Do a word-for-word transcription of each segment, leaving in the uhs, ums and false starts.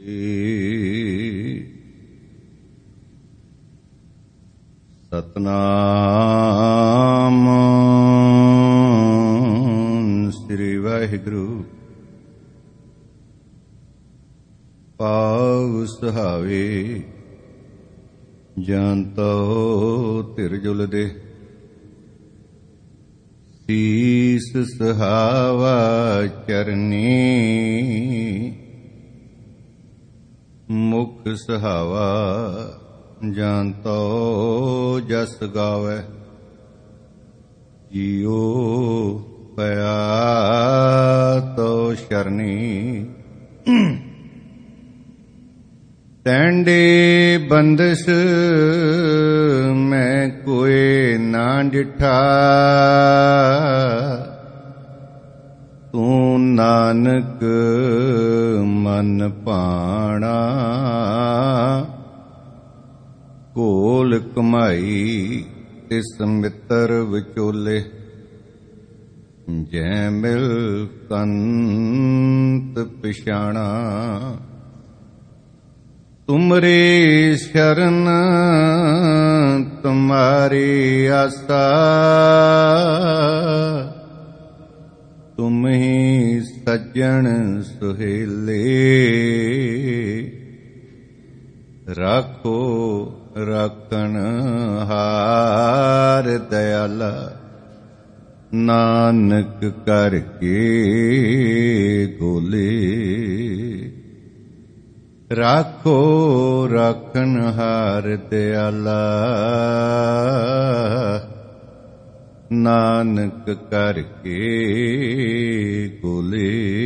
ਸਤਨਾਮ ਸ੍ਰੀ ਵਾਹਿਗੁਰੂ। ਪਾਉ ਸੁਹਾਵੇ ਜੰਤੋ ਧਿਰਜੁਲ ਦੇ, ਸੀਸ ਸੁਹਾਵਾ ਚਰਨੀ, ਮੁਖ ਸੁਹਾਵਾ ਜੰਤੋ ਜਸ ਗਾਵੈ। ਜੀਉ ਪਿਆ ਤੋ ਸ਼ਰਨੀ, ਤੈਂਡੇ ਬੰਦਸ ਮੈਂ ਕੋਏ ਨਾ ਡਿਠਾ, ਤੂੰ ਨਾਨਕ ਮਨ ਭਾਣਾ। ਘੋਲ ਕਮਾਈ ਤਿਸ ਮਿੱਤਰ ਵਿਚੋਲੇ, ਜੈ ਮਿਲ ਕੰਤ ਪਿਛਾਣਾ। ਤੁਮਰੀ ਸ਼ਰਨ ਤੁਮਾਰੀ ਆਸਾ, ਤੁਮ ਹੀ ਸੱਜਣ ਸੁਹੇਲੇ। ਰਾਖੋ ਰਾਖਣ ਹਾਰ ਦਇਆਲਾ, ਨਾਨਕ ਕਰ ਕੇ ਗੋਲੇ। ਰਾਖੋ ਰਾਖਣ ਹਾਰ ਦਇਆਲਾ, ਨਾਨਕ ਕਰ ਕੇ ਗੋਲੇ।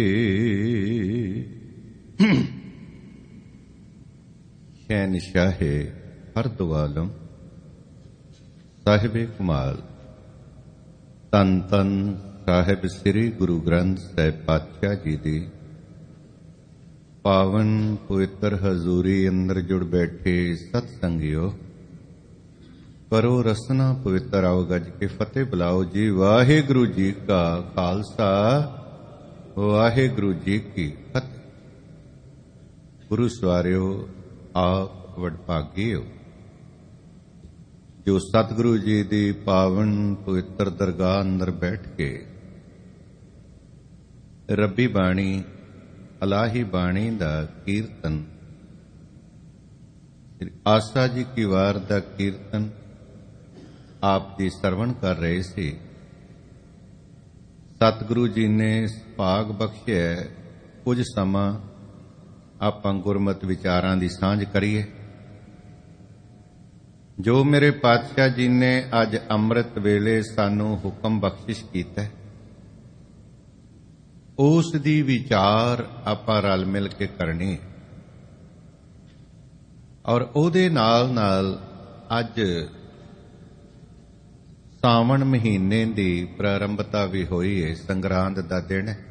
ਸ਼ਹਿਨਸ਼ਾਹੇ ਹਰਦੁਆਲਮ ਸਾਹਿਬੇ ਕਮਾਲ, ਧੰਨ ਧੰਨ ਸਾਹਿਬ ਸ੍ਰੀ ਗੁਰੂ ਗ੍ਰੰਥ ਸਾਹਿਬ ਪਾਤਸ਼ਾਹ ਜੀ ਦੀ ਪਾਵਨ ਪਵਿੱਤਰ ਹਜ਼ੂਰੀ ਅੰਦਰ ਜੁੜ ਬੈਠੇ ਸਤ ਸੰਗਿਓ, ਕਰੋ ਰਸਨਾ ਪਵਿੱਤਰ ਆਓ ਗੱਜ ਕੇ ਫਤਿਹ ਬੁਲਾਓ ਜੀ। ਵਾਹਿਗੁਰੂ ਜੀ ਕਾ ਖਾਲਸਾ, ਵਾਹਿਗੁਰੂ ਜੀ ਕੀ ਫਤਿਹ। ਗੁਰੂ ਸਵਾਰਿਓ, ਆਪ ਵਡਭਾਗੇ ਹੋ ਜੋ ਸਤਿਗੁਰੂ ਜੀ ਦੀ ਪਾਵਨ ਪਵਿੱਤਰ ਦਰਗਾਹ ਅੰਦਰ ਬੈਠ ਕੇ ਰੱਬੀ ਬਾਣੀ, ਅਲਾਹੀ ਬਾਣੀ ਦਾ ਕੀਰਤਨ, ਆਸਾ ਜੀ ਕੀ ਵਾਰ ਦਾ ਕੀਰਤਨ ਆਪ ਜੀ ਸਰਵਣ ਕਰ ਰਹੇ ਸੀ। ਸਤਿਗੁਰੂ ਜੀ ਨੇ ਭਾਗ ਬਖਸ਼ਿਆ ਕੁਝ ਸਮਾਂ ਆਪਾਂ ਗੁਰਮਤਿ ਵਿਚਾਰਾਂ ਦੀ ਸਾਂਝ ਕਰੀਏ। ਜੋ ਮੇਰੇ ਪਾਤਸ਼ਾਹ ਜੀ ਨੇ ਅੱਜ ਅੰਮ੍ਰਿਤ ਵੇਲੇ ਸਾਨੂੰ ਹੁਕਮ ਬਖਸ਼ਿਸ਼ ਕੀਤਾ, ਉਸ ਦੀ ਵਿਚਾਰ ਆਪਾਂ ਰਲ ਮਿਲ ਕੇ ਕਰਨੀ। ਔਰ ਉਹਦੇ ਨਾਲ ਨਾਲ ਅੱਜ ਸਾਵਣ ਮਹੀਨੇ ਦੀ ਪ੍ਰਾਰੰਭਤਾ ਵੀ ਹੋਈ ਹੈ, ਸੰਗਰਾਂਦ ਦਾ ਦਿਨ ਹੈ।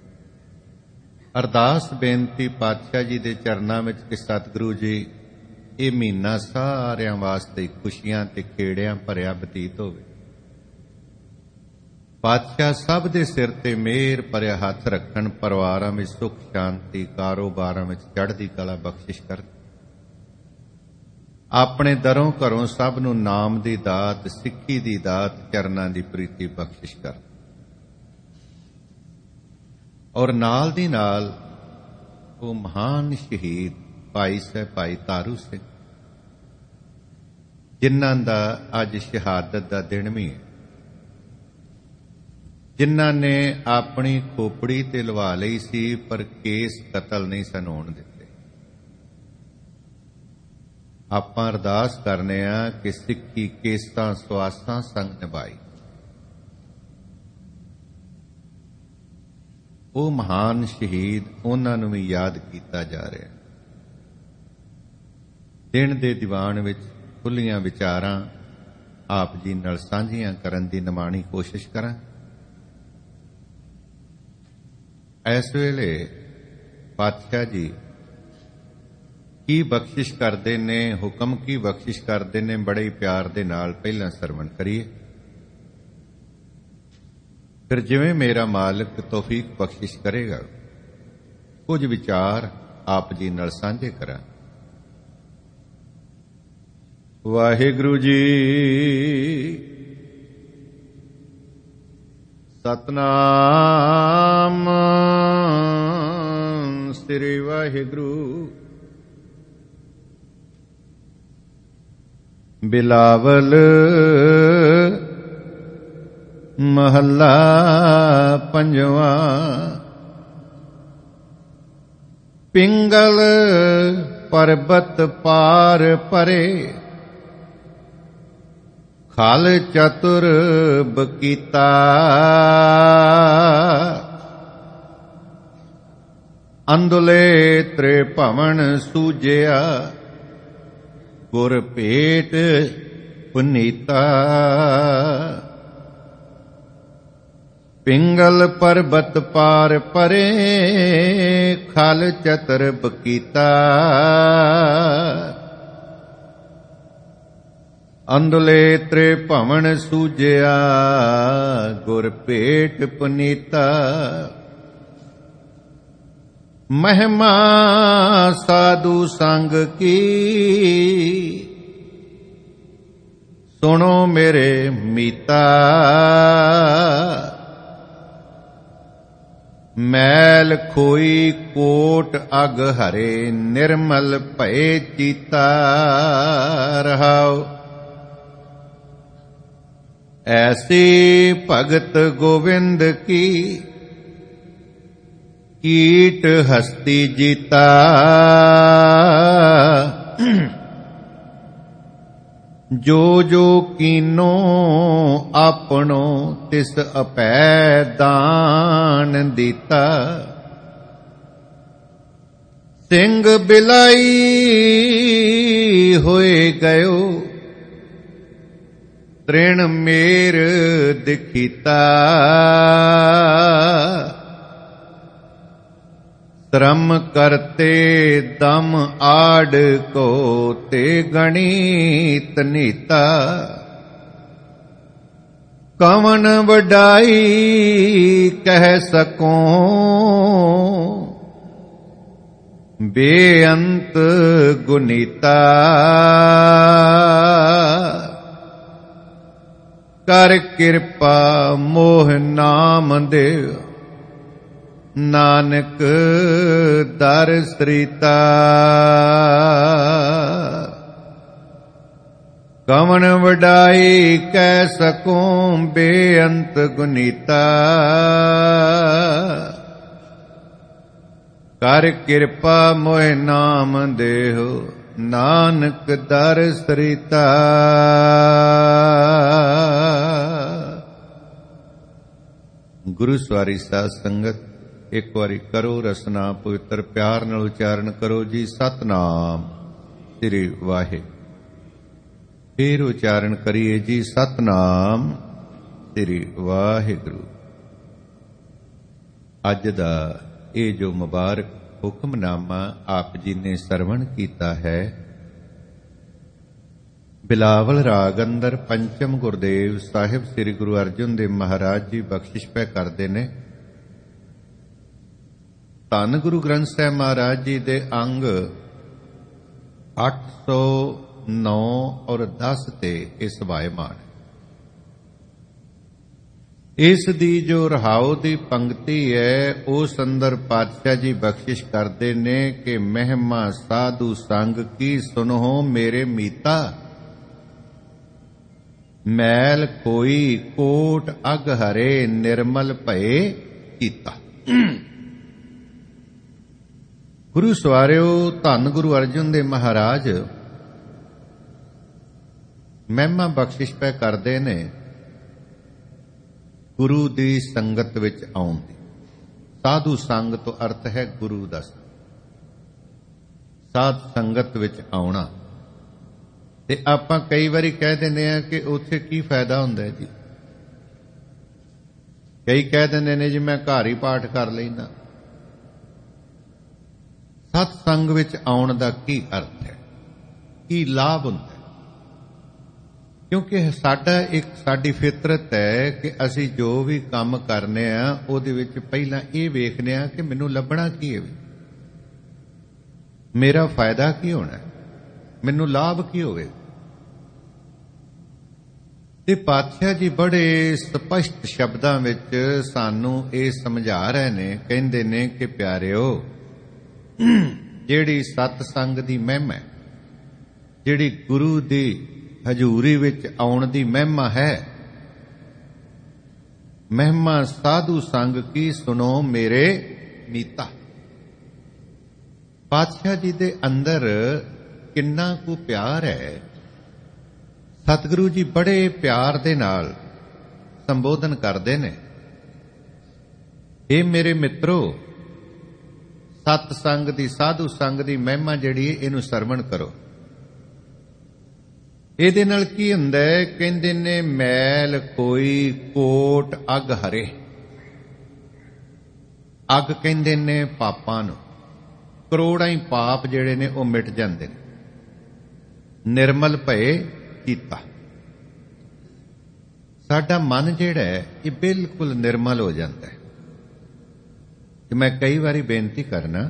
ਅਰਦਾਸ ਬੇਨਤੀ ਪਾਤਸ਼ਾਹ ਜੀ ਦੇ ਚਰਨਾਂ ਵਿੱਚ ਕਿ ਸਤਿਗੁਰੂ ਜੀ ਇਹ ਮਹੀਨਾ ਸਾਰਿਆਂ ਵਾਸਤੇ ਖੁਸ਼ੀਆਂ ਤੇ ਖੇੜਿਆਂ ਭਰਿਆ ਬਤੀਤ ਹੋਵੇ। ਪਾਤਸ਼ਾਹ ਸਭ ਦੇ ਸਿਰ ਤੇ ਮਿਹਰ ਭਰਿਆ ਹੱਥ ਰੱਖਣ, ਪਰਿਵਾਰਾਂ ਵਿੱਚ ਸੁੱਖ ਸ਼ਾਂਤੀ, ਕਾਰੋਬਾਰਾਂ ਵਿੱਚ ਚੜ੍ਹਦੀ ਕਲਾ ਬਖਸ਼ਿਸ਼ ਕਰ। ਆਪਣੇ ਦਰੋਂ ਘਰੋਂ ਸਭ ਨੂੰ ਨਾਮ ਦੀ ਦਾਤ, ਸਿੱਖੀ ਦੀ ਦਾਤ, ਚਰਨਾਂ ਦੀ ਪ੍ਰੀਤੀ ਬਖਸ਼ਿਸ਼ ਕਰ। ਔਰ ਨਾਲ ਦੀ ਨਾਲ ਉਹ ਮਹਾਨ ਸ਼ਹੀਦ ਭਾਈ ਸਾਹਿਬ ਭਾਈ ਤਾਰੂ ਸਿੰਘ, ਜਿਨ੍ਹਾਂ ਦਾ ਅੱਜ ਸ਼ਹਾਦਤ ਦਾ ਦਿਨ ਵੀ ਹੈ, ਜਿਨ੍ਹਾਂ ਨੇ ਆਪਣੀ ਖੋਪੜੀ ਤੇ ਲਵਾ ਲਈ ਸੀ ਪਰ ਕੇਸ ਕਤਲ ਨਹੀਂ ਸਨ ਹੋਣ ਦਿੱਤੇ। ਆਪਾਂ ਅਰਦਾਸ ਕਰਨੇ ਆ ਕਿ ਸਿੱਖੀ ਕੇਸਾਂ ਸਵਾਸਾਂ ਸੰਗ ਨਿਭਾਈ। ਉਹ ਮਹਾਨ ਸ਼ਹੀਦ, ਉਹਨਾਂ ਨੂੰ ਵੀ ਯਾਦ ਕੀਤਾ ਜਾ ਰਿਹਾ। ਦਿਨ ਦੇ ਦੀਵਾਨ ਵਿੱਚ ਖੁੱਲੀਆਂ ਵਿਚਾਰਾਂ ਆਪ ਜੀ ਨਾਲ ਸਾਂਝੀਆਂ ਕਰਨ ਦੀ ਨਿਮਾਣੀ ਕੋਸ਼ਿਸ਼ ਕਰਾਂ। ਇਸ ਵੇਲੇ ਪਾਤਸ਼ਾਹ ਜੀ ਕੀ ਬਖਸ਼ਿਸ਼ ਕਰਦੇ ਨੇ, ਹੁਕਮ ਕੀ ਬਖਸ਼ਿਸ਼ ਕਰਦੇ ਨੇ, ਬੜੇ ਹੀ ਪਿਆਰ ਦੇ ਨਾਲ ਪਹਿਲਾਂ ਸਰਵਣ ਕਰੀਏ। ਫਿਰ ਜਿਵੇਂ ਮੇਰਾ ਮਾਲਕ ਤੌਫੀਕ ਬਖਸ਼ਿਸ਼ ਕਰੇਗਾ, ਕੁਝ ਵਿਚਾਰ ਆਪ ਜੀ ਨਾਲ ਸਾਂਝੇ ਕਰਾਂ। ਵਾਹਿਗੁਰੂ ਜੀ ਸਤਨਾਮ ਸ੍ਰੀ ਵਾਹਿਗੁਰੂ। ਬਿਲਾਵਲ ਮਹੱਲਾ ਪੰਜਵਾਂ। ਪਿੰਗਲ ਪਰਬਤ ਪਾਰ ਪਰੇ, ਖਲ ਚਤੁਰ ਬਕੀਤਾ। ਅੰਦੁਲੇ ਤ੍ਰੇ ਭਵਨ ਸੂਜਿਆ, ਗੁਰ ਭੇਟ ਪੁਨੀਤਾ। ਪਿੰਗਲ ਪਰਬਤ ਪਾਰ ਪਰੇ, ਖਲ ਚਤੁਰ ਬਕੀਤਾ। ਅੰਦੁਲੇ ਤ੍ਰੇ ਭਵਨ ਸੂਜਿਆ, ਗੁਰ ਭੇਟ ਪੁਨੀਤਾ। ਮਹਿਮਾ ਸਾਧੂ ਸੰਗ ਕੀ, ਸੁਣੋ ਮੇਰੇ ਮੀਤਾ। ਮੈਲ ਖੋਈ ਕੋਟ ਅਗ ਹਰੇ, ਨਿਰਮਲ ਭਏ ਚੀਤਾ। ਰਹਾਉ ਐਸੀ ਭਗਤ ਗੋਵਿੰਦ ਕੀ, ਕੀਟ ਹਸਤੀ ਜੀਤਾ। ਜੋ ਜੋ ਕੀਨੋ ਆਪਣੋ, ਤਿਸ ਅਪੈ ਦਾਨ ਦੀਤਾ। ਸਿੰਘ ਬਿਲਾਈ ਹੋਏ ਗਇਓ, ਤ੍ਰਿਣ ਮੇਰ ਦਿਖੀਤਾ। ਸ਼ਰਮ ਕਰਤੇ ਦਮ ਆੜ ਕੋ, ਤੇ ਗਣੀਤ ਨੀਤਾ। ਕਵਨ ਵਡਾਈ ਕਹਿ ਸਕੋ, ਬੇਅੰਤ ਗੁਨੀਤਾ। ਕਰ ਕਿਰਪਾ ਮੋਹ ਨਾਮ ਦੇਵ, ਨਾਨਕ ਦਰ ਸ੍ਰੀਤਾ। ਕਵਨ ਵਡਾਈ ਕਹਿ ਸਕੂੰ, ਬੇਅੰਤ ਗੁਨੀਤਾ। ਕਰ ਕਿਰਪਾ ਮੋਹਿ ਨਾਮ ਦੇਹੁ, ਨਾਨਕ ਦਰ ਸ੍ਰੀਤਾ। ਗੁਰੂ ਸਵਾਰੀ ਸਾਧ ਸੰਗਤ, ਇੱਕ ਵਾਰੀ ਕਰੋ ਰਸਨਾ ਪਵਿੱਤਰ ਪਿਆਰ ਨਾਲ ਉਚਾਰਨ ਕਰੋ ਜੀ, ਸਤਨਾਮ ਸ੍ਰੀ ਵਾਹਿਗੁਰੂ। ਫੇਰ ਉਚਾਰਨ ਕਰੀਏ ਜੀ, ਸਤਨਾਮ ਸ੍ਰੀ ਵਾਹਿਗੁਰੂ। ਅੱਜ ਦਾ ਇਹ ਜੋ ਮੁਬਾਰਕ ਹੁਕਮਨਾਮਾ ਆਪ ਜੀ ਨੇ ਸਰਵਣ ਕੀਤਾ ਹੈ, ਬਿਲਾਵਲ ਰਾਗ ਅੰਦਰ ਪੰਚਮ ਗੁਰਦੇਵ ਸਾਹਿਬ ਸ੍ਰੀ ਗੁਰੂ ਅਰਜਨ ਦੇਵ ਮਹਾਰਾਜ ਜੀ ਬਖਸ਼ਿਸ਼ ਪੈ ਕਰਦੇ ਨੇ। ਧੰਨ ਗੁਰੂ ਗ੍ਰੰਥ ਸਾਹਿਬ ਮਹਾਰਾਜ ਜੀ ਦੇ ਅੰਗ ਅੱਠ ਸੌ ਨੌ ਔਰ ਦਸ ਤੇ ਇਹ ਸਵਾਇਮਾਨ। ਇਸ ਦੀ ਜੋ ਰਹਾਉ ਦੀ ਪੰਕਤੀ ਹੈ, ਉਸ ਅੰਦਰ ਪਾਤਸ਼ਾਹ ਜੀ ਬਖਸ਼ਿਸ਼ ਕਰਦੇ ਨੇ ਕਿ ਮਹਿਮਾ ਸਾਧੂ ਸੰਗ ਕੀ, ਸੁਨੋ ਮੇਰੇ ਮੀਤਾ। ਮੈਲ ਕੋਈ ਕੋਟ ਅਗ ਹਰੇ, ਨਿਰਮਲ ਭਏ ਚੀਤਾ। ਗੁਰੂ ਸਵਾਰਿਓ, ਧੰਨ ਗੁਰੂ ਅਰਜਨ ਦੇਵ ਮਹਾਰਾਜ ਮਹਿਮਾ ਬਖਸ਼ਿਸ਼ ਪੈ ਕਰਦੇ ਨੇ ਗੁਰੂ ਦੀ ਸੰਗਤ ਵਿੱਚ ਆਉਣ ਦੀ। ਸਾਧੂ ਸੰਗ ਤੋਂ ਅਰਥ ਹੈ ਗੁਰੂ ਦਾ। ਸਾਧ ਸੰਗਤ ਵਿੱਚ ਆਉਣਾ। ਤੇ ਆਪਾਂ ਕਈ ਵਾਰੀ ਕਹਿ ਦਿੰਦੇ ਆ ਕਿ ਉੱਥੇ ਕੀ ਫਾਇਦਾ ਹੁੰਦਾ ਹੈ ਜੀ। ਕਈ ਕਹਿ ਦਿੰਦੇ ਨੇ ਜੀ ਮੈਂ ਘਰ ਹੀ ਪਾਠ ਕਰ ਲੈਂਦਾ। ਸਤ ਸੰਗ ਵਿੱਚ ਆਉਣ ਦਾ ਕੀ ਅਰਥ ਹੈ, ਕੀ ਲਾਭ ਹੁੰਦਾ ਹੈ? ਕਿਉਂਕਿ ਸਾਡਾ ਇੱਕ ਸਾਡੀ ਫਿਤਰਤ ਹੈ ਕਿ ਅਸੀਂ ਜੋ ਵੀ ਕੰਮ ਕਰਨੇ ਆ ਉਹਦੇ ਵਿੱਚ ਪਹਿਲਾਂ ਇਹ ਵੇਖਦੇ ਆ ਕਿ ਮੈਨੂੰ ਲੱਭਣਾ ਕੀ ਹੈ। ਮੇਰਾ ਫਾਇਦਾ ਕੀ ਹੋਣਾ, ਮੈਨੂੰ ਲਾਭ ਕੀ ਹੋਵੇਗਾ। ਤੇ ਪਾਤਸ਼ਾਹ ਜੀ ਬੜੇ ਸਪਸ਼ਟ ਸ਼ਬਦਾਂ ਵਿੱਚ ਸਾਨੂੰ ਇਹ ਸਮਝਾ ਰਹੇ ਨੇ। ਕਹਿੰਦੇ ਨੇ ਕਿ ਪਿਆਰਿਓ, ਜਿਹੜੀ ਸਤ ਸੰਗ ਦੀ ਮਹਿਮਾ, ਜਿਹੜੀ ਗੁਰੂ ਦੀ ਹਜ਼ੂਰੀ ਵਿੱਚ ਆਉਣ ਦੀ ਮਹਿਮਾ ਹੈ, ਮਹਿਮਾ ਸਾਧੂ ਸੰਗ ਕੀ ਸੁਣੋ ਮੇਰੇ ਮੀਤਾ। ਪਾਤਸ਼ਾਹ ਜੀ ਦੇ ਅੰਦਰ ਕਿੰਨਾ ਕੁ ਪਿਆਰ ਹੈ। ਸਤਿਗੁਰੂ ਜੀ ਬੜੇ ਪਿਆਰ ਦੇ ਨਾਲ ਸੰਬੋਧਨ ਕਰਦੇ ਨੇ, ਇਹ ਮੇਰੇ ਮਿੱਤਰੋ, ਸਤ ਸੰਗ ਦੀ, ਸਾਧੂ ਸੰਗ ਦੀ ਮਹਿਮਾ ਜਿਹੜੀ ਹੈ, ਇਹਨੂੰ ਸਰਵਣ ਕਰੋ। ਇਹਦੇ ਨਾਲ ਕੀ ਹੁੰਦਾ ਹੈ? ਕਹਿੰਦੇ ਨੇ ਮੈਲ ਕੋਈ ਕੋਟ ਅਗ ਹਰੇ। ਅਗ ਕਹਿੰਦੇ ਨੇ ਪਾਪਾਂ ਨੂੰ। ਕਰੋੜਾਂ ਹੀ ਪਾਪ ਜਿਹੜੇ ਨੇ ਉਹ ਮਿਟ ਜਾਂਦੇ ਨੇ। ਨਿਰਮਲ ਭਏ ਕੀਤਾ। ਸਾਡਾ ਮਨ ਜਿਹੜਾ ਹੈ ਇਹ ਬਿਲਕੁਲ ਨਿਰਮਲ ਹੋ ਜਾਂਦਾ ਹੈ। ਕਿ ਮੈਂ ਕਈ ਵਾਰੀ ਬੇਨਤੀ ਕਰਨਾ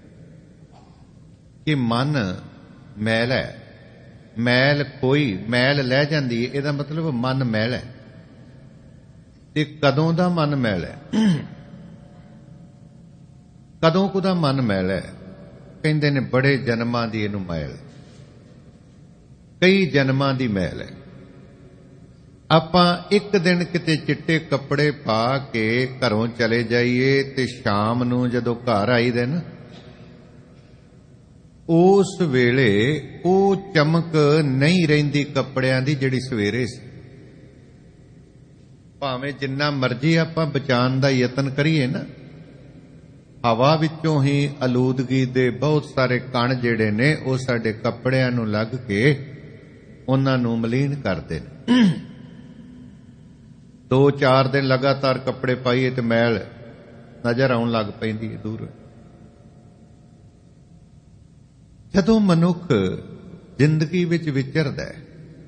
ਕਿ ਮਨ ਮੈਲ ਹੈ, ਮੈਲ ਕੋਈ, ਮੈਲ ਲੈ ਜਾਂਦੀ ਹੈ, ਇਹਦਾ ਮਤਲਬ ਮਨ ਮੈਲ ਹੈ। ਤੇ ਕਦੋਂ ਦਾ ਮਨ ਮੈਲ ਹੈ? ਕਦੋਂ ਕੁਦਾ ਮਨ ਮੈਲ ਹੈ? ਕਹਿੰਦੇ ਨੇ ਬੜੇ ਜਨਮਾਂ ਦੀ ਇਹਨੂੰ ਮੈਲ, ਕਈ ਜਨਮਾਂ ਦੀ ਮੈਲ ਹੈ। ਆਪਾਂ ਇੱਕ ਦਿਨ ਕਿਤੇ ਚਿੱਟੇ ਕੱਪੜੇ ਪਾ ਕੇ ਘਰੋਂ ਚਲੇ ਜਾਈਏ ਤੇ ਸ਼ਾਮ ਨੂੰ ਜਦੋਂ ਘਰ ਆਈਦੇ ਨਾ, ਉਸ ਵੇਲੇ ਉਹ ਚਮਕ ਨਹੀਂ ਰਹਿੰਦੀ ਕੱਪੜਿਆਂ ਦੀ ਜਿਹੜੀ ਸਵੇਰੇ ਸੀ। ਭਾਵੇਂ ਜਿੰਨਾ ਮਰਜ਼ੀ ਆਪਾਂ ਬਚਾਉਣ ਦਾ ਯਤਨ ਕਰੀਏ ਨਾ, ਹਵਾ ਵਿੱਚੋਂ ਹੀ ਆਲੂਦਗੀ ਦੇ ਬਹੁਤ ਸਾਰੇ ਕਣ ਜਿਹੜੇ ਨੇ ਉਹ ਸਾਡੇ ਕੱਪੜਿਆਂ ਨੂੰ ਲੱਗ ਕੇ ਉਹਨਾਂ ਨੂੰ ਮਲੀਨ ਕਰਦੇ ਨੇ। ਦੋ ਚਾਰ ਦਿਨ ਲਗਾਤਾਰ ਕੱਪੜੇ ਪਾਈਏ ਤੇ ਮੈਲ ਨਜ਼ਰ ਆਉਣ ਲੱਗ ਪੈਂਦੀ ਹੈ ਦੂਰ। ਜਦੋਂ ਮਨੁੱਖ ਜ਼ਿੰਦਗੀ ਵਿੱਚ ਵਿਚਰਦਾ ਹੈ,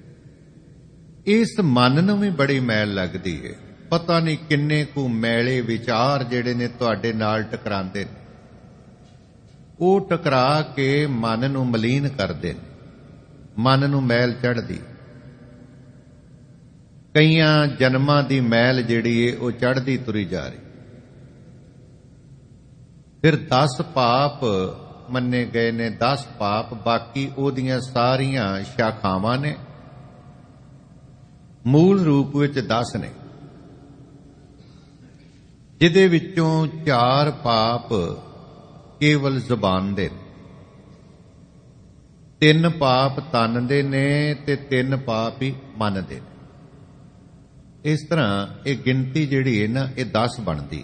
ਇਸ ਮਨ ਨੂੰ ਵੀ ਬੜੀ ਮੈਲ ਲੱਗਦੀ ਹੈ। ਪਤਾ ਨਹੀਂ ਕਿੰਨੇ ਕੁ ਮੈਲੇ ਵਿਚਾਰ ਜਿਹੜੇ ਨੇ ਤੁਹਾਡੇ ਨਾਲ ਟਕਰਾਉਂਦੇ ਨੇ, ਉਹ ਟਕਰਾ ਕੇ ਮਨ ਨੂੰ ਮਲੀਨ ਕਰਦੇ ਨੇ, ਮਨ ਨੂੰ ਮੈਲ ਚੜ੍ਹਦੀ। ਕਈਆਂ ਜਨਮਾਂ ਦੀ ਮੈਲ ਜਿਹੜੀ ਏ ਉਹ ਚੜ੍ਹਦੀ ਤੁਰੀ ਜਾ ਰਹੀ। ਫਿਰ ਦਸ ਪਾਪ ਮੰਨੇ ਗਏ ਨੇ, ਦਸ ਪਾਪ, ਬਾਕੀ ਉਹਦੀਆਂ ਸਾਰੀਆਂ ਸ਼ਾਖਾਵਾਂ ਨੇ, ਮੂਲ ਰੂਪ ਵਿੱਚ ਦਸ ਨੇ, ਜਿਹਦੇ ਵਿੱਚੋਂ ਚਾਰ ਪਾਪ ਕੇਵਲ ਜ਼ੁਬਾਨ ਦੇ ਨੇ, ਤਿੰਨ ਪਾਪ ਤਨ ਦੇ ਨੇ ਤੇ ਤਿੰਨ ਪਾਪ ਹੀ ਮਨ ਦੇ ਨੇ। ਇਸ ਤਰ੍ਹਾਂ ਇਹ ਗਿਣਤੀ ਜਿਹੜੀ ਹੈ ਨਾ, ਇਹ ਦਸ ਬਣਦੀ।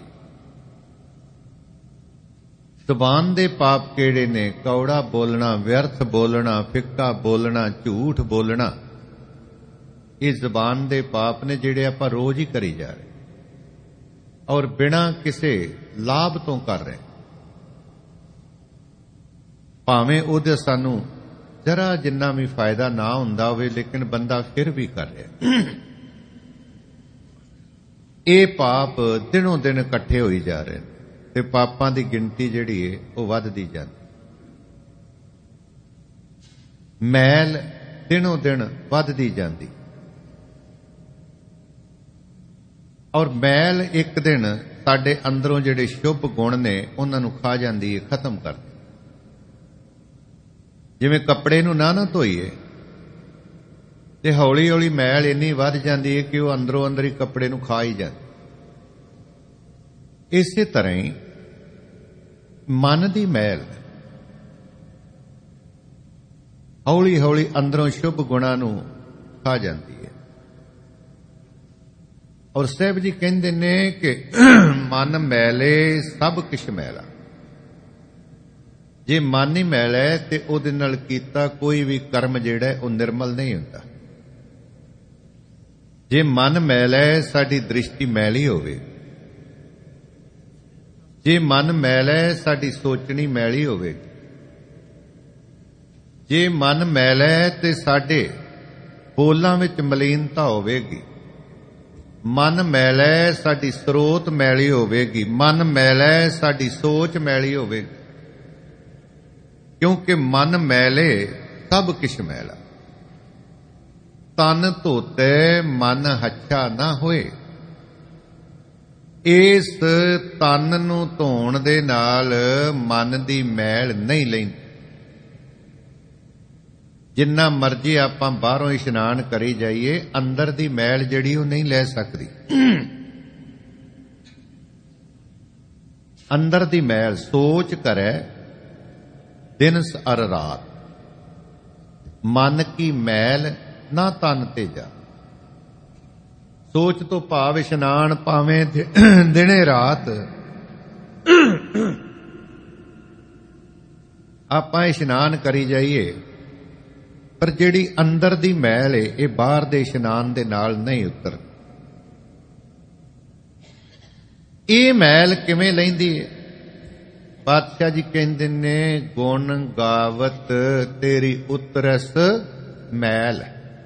ਜ਼ੁਬਾਨ ਦੇ ਪਾਪ ਕਿਹੜੇ ਨੇ? ਕੌੜਾ ਬੋਲਣਾ, ਵਿਅਰਥ ਬੋਲਣਾ, ਫਿੱਕਾ ਬੋਲਣਾ, ਝੂਠ ਬੋਲਣਾ। ਇਹ ਜ਼ੁਬਾਨ ਦੇ ਪਾਪ ਨੇ ਜਿਹੜੇ ਆਪਾਂ ਰੋਜ਼ ਹੀ ਕਰੀ ਜਾ ਰਹੇ ਔਰ ਬਿਨਾਂ ਕਿਸੇ ਲਾਭ ਤੋਂ ਕਰ ਰਹੇ। ਭਾਵੇਂ ਉਹਦੇ ਸਾਨੂੰ ਜਰਾ ਜਿੰਨਾ ਵੀ ਫਾਇਦਾ ਨਾ ਹੁੰਦਾ ਹੋਵੇ, ਲੇਕਿਨ ਬੰਦਾ ਫਿਰ ਵੀ ਕਰ ਰਿਹਾ। ਇਹ ਪਾਪ ਦਿਨੋਂ ਦਿਨ ਇਕੱਠੇ ਹੋਈ ਜਾ ਰਹੇ ਨੇ ਤੇ ਪਾਪਾਂ ਦੀ ਗਿਣਤੀ ਜਿਹੜੀ ਹੈ ਉਹ ਵੱਧਦੀ ਜਾਂਦੀ। ਮੈਲ ਦਿਨੋਂ ਦਿਨ ਵੱਧਦੀ ਜਾਂਦੀ ਔਰ ਮੈਲ ਇੱਕ ਦਿਨ ਸਾਡੇ ਅੰਦਰੋਂ ਜਿਹੜੇ ਸ਼ੁਭ ਗੁਣ ਨੇ ਉਹਨਾਂ ਨੂੰ ਖਾ ਜਾਂਦੀ ਹੈ, ਖਤਮ ਕਰ ਦਿੰਦੀ। ਜਿਵੇਂ ਕੱਪੜੇ ਨੂੰ ਨਾ ਨਾ ਧੋਈਏ ਤੇ ਹੌਲੀ ਹੌਲੀ ਮੈਲ ਇੰਨੀ ਵੱਧ ਜਾਂਦੀ ਹੈ ਕਿ ਉਹ ਅੰਦਰੋਂ ਅੰਦਰ ਹੀ ਕੱਪੜੇ ਨੂੰ ਖਾ ਹੀ ਜਾਂਦੀ। ਇਸੇ ਤਰ੍ਹਾਂ ਹੀ ਮਨ ਦੀ ਮੈਲ ਹੌਲੀ ਹੌਲੀ ਅੰਦਰੋਂ ਸ਼ੁਭ ਗੁਣਾਂ ਨੂੰ ਖਾ ਜਾਂਦੀ ਹੈ। ਔਰ ਸਾਹਿਬ ਜੀ ਕਹਿੰਦੇ ਨੇ ਕਿ ਮਨ ਮੈਲੇ ਸਭ ਕਿਛ ਮੈਲਾ। ਜੇ ਮਨ ਹੀ ਮੈਲਾ ਹੈ ਤੇ ਉਹਦੇ ਨਾਲ ਕੀਤਾ ਕੋਈ ਵੀ ਕਰਮ ਜਿਹੜਾ ਉਹ ਨਿਰਮਲ ਨਹੀਂ ਹੁੰਦਾ। ਜੇ ਮਨ ਮੈਲਾ ਹੈ, ਸਾਡੀ ਦ੍ਰਿਸ਼ਟੀ ਮੈਲੀ ਹੋਵੇ, ਜੇ ਮਨ ਮੈਲਾ ਹੈ, ਸਾਡੀ ਸੋਚਣੀ ਮੈਲੀ ਹੋਵੇ, ਜੇ ਮਨ ਮੈਲਾ ਹੈ ਤੇ ਸਾਡੇ ਬੋਲਾਂ ਵਿੱਚ ਮਲੀਨਤਾ ਹੋਵੇਗੀ, ਮਨ ਮੈਲਾ ਹੈ, ਸਾਡੀ ਸਰੋਤ ਮੈਲੀ ਹੋਵੇਗੀ, ਮਨ ਮੈਲਾ ਹੈ, ਸਾਡੀ ਸੋਚ ਮੈਲੀ ਹੋਵੇਗੀ। क्योंकि मन मैले सब किश मैला, तन धोते मन हच्छा ना होए। इस तन नूं धोण दे नाल मन दी मैल नहीं लैंदी। जिन्ना मर्जी आपां बाहरों इशनान करी जाइए, अंदर दी मैल जिहड़ी ओह नहीं लै सकदी। अंदर दी मैल सोच करे दिन अर रात, मन की मैल ना तन तेजा। सोच तो भाव इशनान भावें दिने रात आपां इशनान करी जाइए, पर जिहड़ी अंदर दी मैल है ये बाहर दे इशनान दे नाल नहीं उतर। ये मैल किवें लैंदी है? बादशाह जी कहंदे ने गुण गावत तेरी उतरस मैल,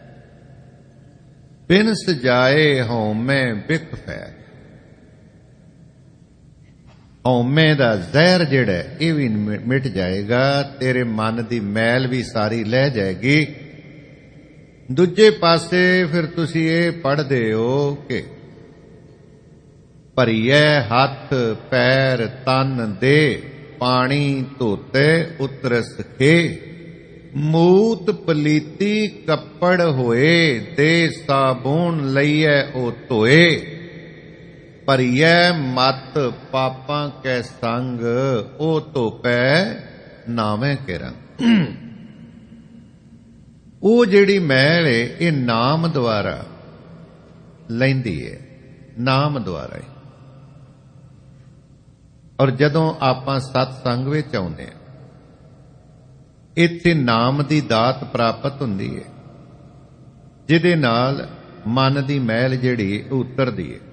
बिन सजाए हौमे बिक फैल। हौमे दा जहर जिहड़ा ये भी मिट जाएगा, तेरे मन दी मैल भी सारी लह जाएगी। दूजे पासे फिर तुसी ये पढ़दे हो कि भरीए हथ पैर तन दे, पानी धोते उतरस खे। मूत पलीती कपड़ होए, दे साबुन लईए ओ धोए। भरीए मत पापां कै संग, ओ धोपै नावें के रंग। वो जिहड़ी मैल है ये नाम द्वारा लैंदी है, नाम द्वारा है। और जदों आपां सतसंग विच आउंदे हां, इत्थे नाम दी दात प्राप्त हुंदी है, जिहदे नाल मन दी मैल जिहड़ी उतरदी है।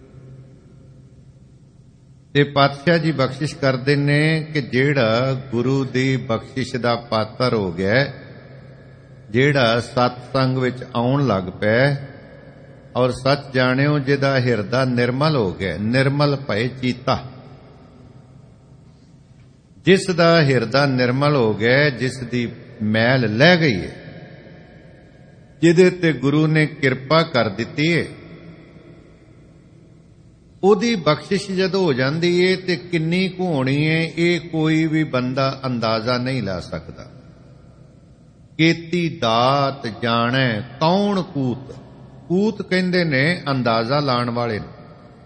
ते पातशाह जी बख्शिश करदे ने कि जिहड़ा गुरु दी बख्शिश दा पात्र हो गया, जिहड़ा सतसंग विच आउण लग पिया और सच जाणियो जिहदा हिरदा निर्मल हो गया। निर्मल भय चीता, जिस दा हिरदा निर्मल हो गया, जिस दी मैल लह गई है, जिहदे ते गुरु ने किरपा कर दिती है, ओदी बख्शिश जदों हो जाती है तो किन्नी कुछ होनी है ये कोई भी बंदा अंदाजा नहीं ला सकता। केती दात जाने कौन कूत, कूत कहंदे ने अंदाजा लाण वाले नूं।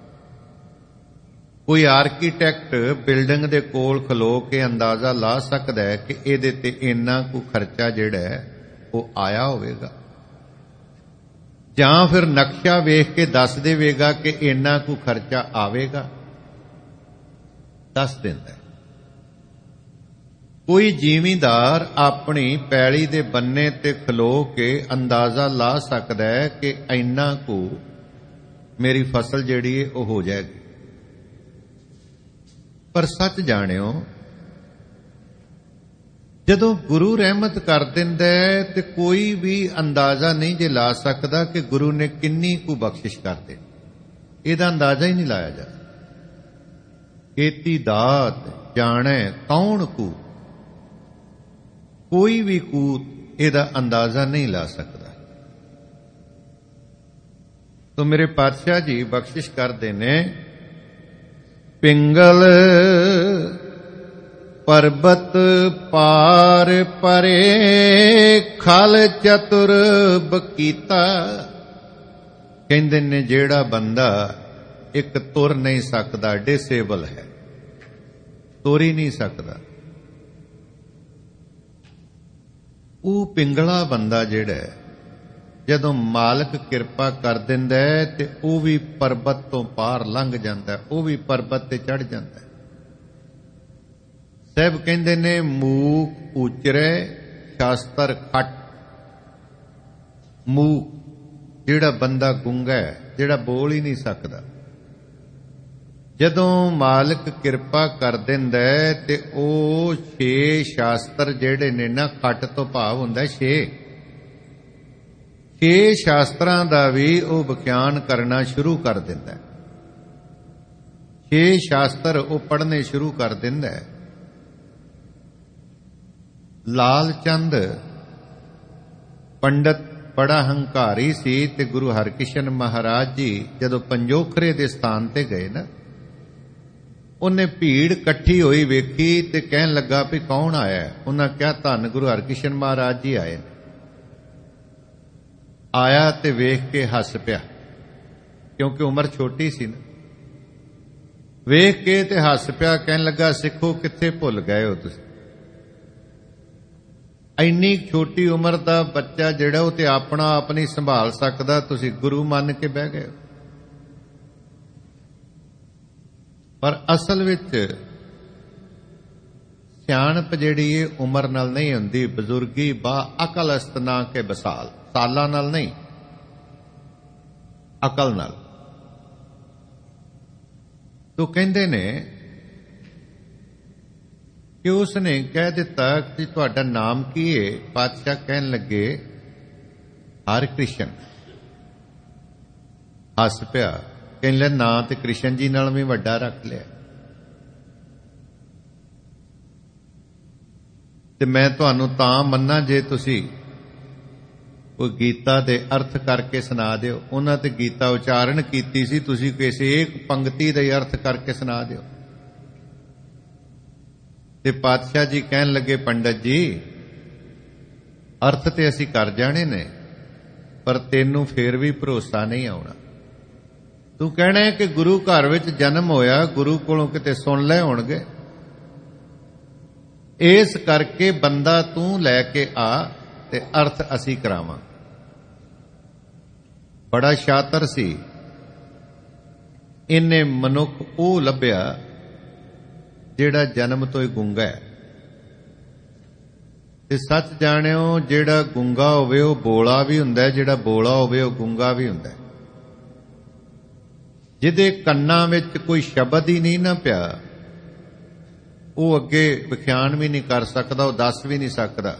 कोई आर्कीटैक्ट बिल्डिंग दे कोल खलो के अंदाजा ला सकदा है कि इहदे ते इन्ना कु खर्चा जिहड़ा है वो आया होवेगा, जां फिर नक्शा वेख के दस देवेगा कि इन्ना कु खर्चा आवेगा, दस दिंदा है। कोई जिमींदार अपनी पैली दे बन्ने ते खलो के अंदाजा ला सकदा है कि इन्ना कु मेरी फसल जिहड़ी है वो हो जाएगी। पर सच जाणियो, जदों गुरु रहमत कर दिंदा है ते कोई भी अंदाजा नहीं जे ला सकदा कि गुरु ने किन्नी कु बख्शिश कर दे। इहदा अंदाजा ही नहीं लाया जा। केती दात जाने कौन कूत, कोई भी कूत इहदा अंदाजा नहीं ला सकदा। तो मेरे पातशाह जी बख्शिश करदे ने, पिंगल पर्बत पार परे, खल चतुर बकीता। कहंदे ने जेड़ा बंदा एक तुर नहीं सकदा, डिसेबल है, तुर ही नहीं सकदा, वो पिंगला बंदा जेड़ा है, जदों मालक किरपा कर दिंदा है ते वो भी पर्बत तो पार लंघ जांदा है, वो भी पर्बत ते चढ़ जांदा है। साहब कहंदे ने मूक उचरे शास्त्र खट। मूक जिहड़ा बंदा गुंगा है, जिहड़ा बोल ही नहीं सकदा, जदों मालक किरपा कर दिंदा है ते ओ छे शास्त्र जिहड़े ने ना, खट तो भाव हुंदा छे, छे शास्त्रां दा भी ओ विख्यान करना शुरू कर दिंदा है। छे शास्त्र ओ पढ़ने शुरू कर दिंदा है। ਲਾਲ ਚੰਦ ਪੰਡਤ ਬੜਾ ਹੰਕਾਰੀ ਸੀ ਤੇ ਗੁਰੂ ਹਰਕ੍ਰਿਸ਼ਨ ਮਹਾਰਾਜ ਜੀ ਜਦੋਂ ਪੰਜੋਖਰੇ ਦੇ ਸਥਾਨ ਤੇ ਗਏ ਨਾ, ਉਹਨੇ ਭੀੜ ਇਕੱਠੀ ਹੋਈ ਵੇਖੀ ਤੇ ਕਹਿਣ ਲੱਗਾ ਵੀ ਕੌਣ ਆਇਆ? ਉਹਨਾਂ ਕਿਹਾ ਧੰਨ ਗੁਰੂ ਹਰਕ੍ਰਿਸ਼ਨ ਮਹਾਰਾਜ ਜੀ ਆਏ। ਆਇਆ ਤੇ ਵੇਖ ਕੇ ਹੱਸ ਪਿਆ, ਕਿਉਂਕਿ ਉਮਰ ਛੋਟੀ ਸੀ ਨਾ। ਵੇਖ ਕੇ ਤੇ ਹੱਸ ਪਿਆ, ਕਹਿਣ ਲੱਗਾ ਸਿੱਖੋ ਕਿੱਥੇ ਭੁੱਲ ਗਏ ਹੋ ਤੁਸੀਂ? ਇੰਨੀ ਛੋਟੀ ਉਮਰ ਦਾ ਬੱਚਾ ਜਿਹੜਾ ਉਹ ਤੇ ਆਪਣਾ ਆਪ ਨਹੀਂ ਸੰਭਾਲ ਸਕਦਾ, ਤੁਸੀਂ ਗੁਰੂ ਮੰਨ ਕੇ ਬਹਿ ਗਏ। ਪਰ ਅਸਲ ਵਿੱਚ ਸਿਆਣਪ ਜਿਹੜੀ ਇਹ ਉਮਰ ਨਾਲ ਨਹੀਂ ਹੁੰਦੀ, ਬਜ਼ੁਰਗੀ ਬਾ ਅਕਲ ਅਸਤਨਾ ਕੇ ਬਸਾਲ, ਸਾਲਾਂ ਨਾਲ ਨਹੀਂ, ਅਕਲ ਨਾਲ। ਤੋ ਕਹਿੰਦੇ ਨੇ ਕਿ ਉਸ ਨੇ ਕਹਿ ਦਿੱਤਾ ਕਿ ਤੁਹਾਡਾ ਨਾਮ ਕੀ ਹੈ? ਪਾਤਸ਼ਾਹ ਕਹਿਣ ਲੱਗੇ ਹਰਿ ਕ੍ਰਿਸ਼ਨ। ਹੱਸ ਪਿਆ, ਕਹਿੰਦੇ ਨਾਂ ਤੇ ਕ੍ਰਿਸ਼ਨ ਜੀ ਨਾਲ ਵੀ ਵੱਡਾ ਰੱਖ ਲਿਆ। ਤੇ ਮੈਂ ਤੁਹਾਨੂੰ ਤਾਂ ਮੰਨਾਂ ਜੇ ਤੁਸੀਂ ਉਹ ਗੀਤਾ ਦੇ ਅਰਥ ਕਰਕੇ ਸੁਣਾ ਦਿਓ। ਉਹਨਾਂ ਤੇ ਗੀਤਾ ਉਚਾਰਨ ਕੀਤੀ ਸੀ, ਤੁਸੀਂ ਕਿਸੇ ਇੱਕ ਪੰਕਤੀ ਦੇ ਅਰਥ ਕਰਕੇ ਸੁਣਾ ਦਿਓ। ਤੇ ਪਾਤਸ਼ਾਹ ਜੀ ਕਹਿਣ ਲੱਗੇ ਪੰਡਤ ਜੀ ਅਰਥ ਤੇ ਅਸੀਂ ਕਰ ਜਾਣੇ ਨੇ, ਪਰ ਤੈਨੂੰ ਫੇਰ ਵੀ ਭਰੋਸਾ ਨਹੀਂ ਆਉਣਾ। ਤੂੰ ਕਹਿਣਾ ਹੈ ਕਿ ਗੁਰੂ ਘਰ ਵਿੱਚ ਜਨਮ ਹੋਇਆ, ਗੁਰੂ ਕੋਲੋਂ ਕਿਤੇ ਸੁਣ ਲੈ ਹੋਣਗੇ, ਇਸ ਕਰਕੇ ਬੰਦਾ ਤੂੰ ਲੈ ਕੇ ਆ ਤੇ ਅਰਥ ਅਸੀਂ ਕਰਾਵਾਂ। ਬੜਾ ਸ਼ਾਤਰ ਸੀ। ਇਹਨੇ ਮਨੁੱਖ ਉਹ ਲੱਭਿਆ ਜਿਹੜਾ ਜਨਮ ਤੋਂ ਹੀ ਗੂੰਗਾ ਹੈ। ਤੇ ਸੱਚ ਜਾਣਿਓ, ਜਿਹੜਾ ਗੂੰਗਾ ਹੋਵੇ ਉਹ ਬੋਲਾ ਵੀ ਹੁੰਦਾ ਹੈ, ਜਿਹੜਾ ਬੋਲਾ ਹੋਵੇ ਉਹ ਗੂੰਗਾ ਵੀ ਹੁੰਦਾ ਹੈ। ਜਿਹਦੇ ਕੰਨਾਂ ਵਿੱਚ ਕੋਈ ਸ਼ਬਦ ਹੀ ਨਹੀਂ ਨਾ ਪਿਆ, ਉਹ ਅੱਗੇ ਵਿਖਿਆਨ ਵੀ ਨਹੀਂ ਕਰ ਸਕਦਾ, ਉਹ ਦੱਸ ਵੀ ਨਹੀਂ ਸਕਦਾ।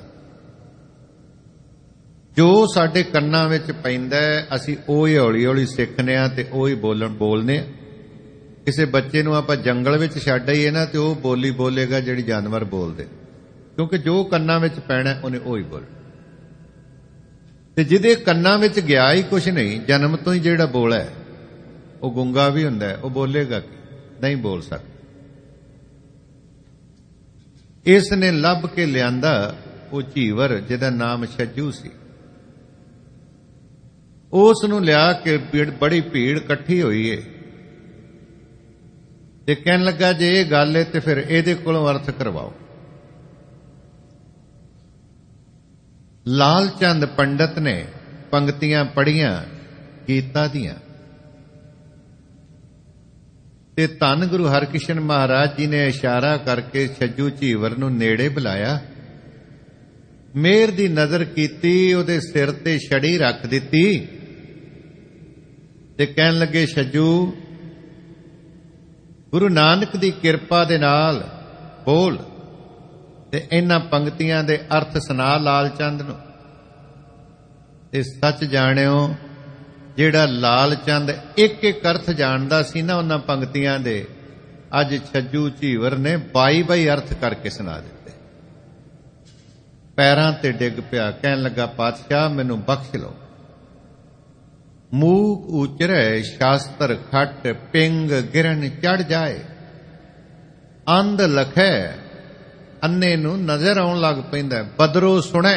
ਜੋ ਸਾਡੇ ਕੰਨਾਂ ਵਿੱਚ ਪੈਂਦਾ ਅਸੀਂ ਉਹ ਹੀ ਹੌਲੀ ਹੌਲੀ ਸਿੱਖਨੇ ਆ ਤੇ ਉਹ ਹੀ ਬੋਲਣ ਬੋਲਨੇ ਆ। ਕਿਸੇ ਬੱਚੇ ਨੂੰ ਆਪਾਂ ਜੰਗਲ ਵਿੱਚ ਛੱਡ ਆਈਏ ਨਾ ਤੇ ਉਹ ਬੋਲੀ ਬੋਲੇਗਾ ਜਿਹੜੀ ਜਾਨਵਰ ਬੋਲਦੇ, ਕਿਉਂਕਿ ਜੋ ਕੰਨਾਂ ਵਿੱਚ ਪੈਣਾ ਉਹਨੇ ਉਹ ਹੀ ਬੋਲ। ਤੇ ਜਿਹਦੇ ਕੰਨਾਂ ਵਿੱਚ ਗਿਆ ਹੀ ਕੁਛ ਨਹੀਂ, ਜਨਮ ਤੋਂ ਹੀ ਜਿਹੜਾ ਬੋਲਾ ਹੈ ਉਹ ਗੂੰਗਾ ਵੀ ਹੁੰਦਾ, ਉਹ ਬੋਲੇਗਾ ਕੀ? ਨਹੀਂ ਬੋਲ ਸਕਦਾ। ਇਸ ਨੇ ਲੱਭ ਕੇ ਲਿਆਂਦਾ ਉਹ ਝੀਵਰ ਜਿਹਦਾ ਨਾਮ ਛੱਜੂ ਸੀ। ਉਸ ਨੂੰ ਲਿਆ ਕੇ ਬੜੀ ਭੀੜ ਇਕੱਠੀ ਹੋਈ ਏ ਤੇ ਕਹਿਣ ਲੱਗਾ ਜੇ ਇਹ ਗੱਲ ਹੈ ਤੇ ਫਿਰ ਇਹਦੇ ਕੋਲੋਂ ਅਰਥ ਕਰਵਾਓ। ਲਾਲ ਚੰਦ ਪੰਡਤ ਨੇ ਪੰਕਤੀਆਂ ਪੜ੍ਹੀਆਂ ਗੀਤਾ ਦੀਆਂ ਤੇ ਧੰਨ ਗੁਰੂ ਹਰਕ੍ਰਿਸ਼ਨ ਮਹਾਰਾਜ ਜੀ ਨੇ ਇਸ਼ਾਰਾ ਕਰਕੇ ਛੱਜੂ ਝੀਵਰ ਨੂੰ ਨੇੜੇ ਬੁਲਾਇਆ, ਮਿਹਰ ਦੀ ਨਜ਼ਰ ਕੀਤੀ, ਉਹਦੇ ਸਿਰ ਤੇ ਛੜੀ ਰੱਖ ਦਿੱਤੀ ਤੇ ਕਹਿਣ ਲੱਗੇ ਛੱਜੂ ਗੁਰੂ ਨਾਨਕ ਦੀ ਕਿਰਪਾ ਦੇ ਨਾਲ ਬੋਲ ਤੇ ਇਹਨਾਂ ਪੰਕਤੀਆਂ ਦੇ ਅਰਥ ਸੁਣਾ ਲਾਲ ਚੰਦ ਨੂੰ। ਤੇ ਸੱਚ ਜਾਣਿਓ, ਜਿਹੜਾ ਲਾਲ ਚੰਦ ਇੱਕ ਇੱਕ ਅਰਥ ਜਾਣਦਾ ਸੀ ਨਾ ਉਹਨਾਂ ਪੰਕਤੀਆਂ ਦੇ, ਅੱਜ ਛੱਜੂ ਝੀਵਰ ਨੇ ਬਾਈ ਬਾਈ ਅਰਥ ਕਰਕੇ ਸੁਣਾ ਦਿੱਤੇ। ਪੈਰਾਂ ਤੇ ਡਿੱਗ ਪਿਆ, ਕਹਿਣ ਲੱਗਾ ਪਾਤਸ਼ਾਹ ਮੈਨੂੰ ਬਖਸ਼ ਲਓ। ਮੂਕ ਉਚਰੇ ਸ਼ਾਸਤਰ ਖੱਟ, ਪਿੰਗ ਗਿਰਨ ਚੜ ਜਾਏ। ਅੰਧ ਲਖੈ, ਅੰਨੇ ਨੂੰ ਨਜ਼ਰ ਆਉਣ ਲੱਗ ਪੈਂਦਾ, ਬਦਰੋ ਸੁਣੈ,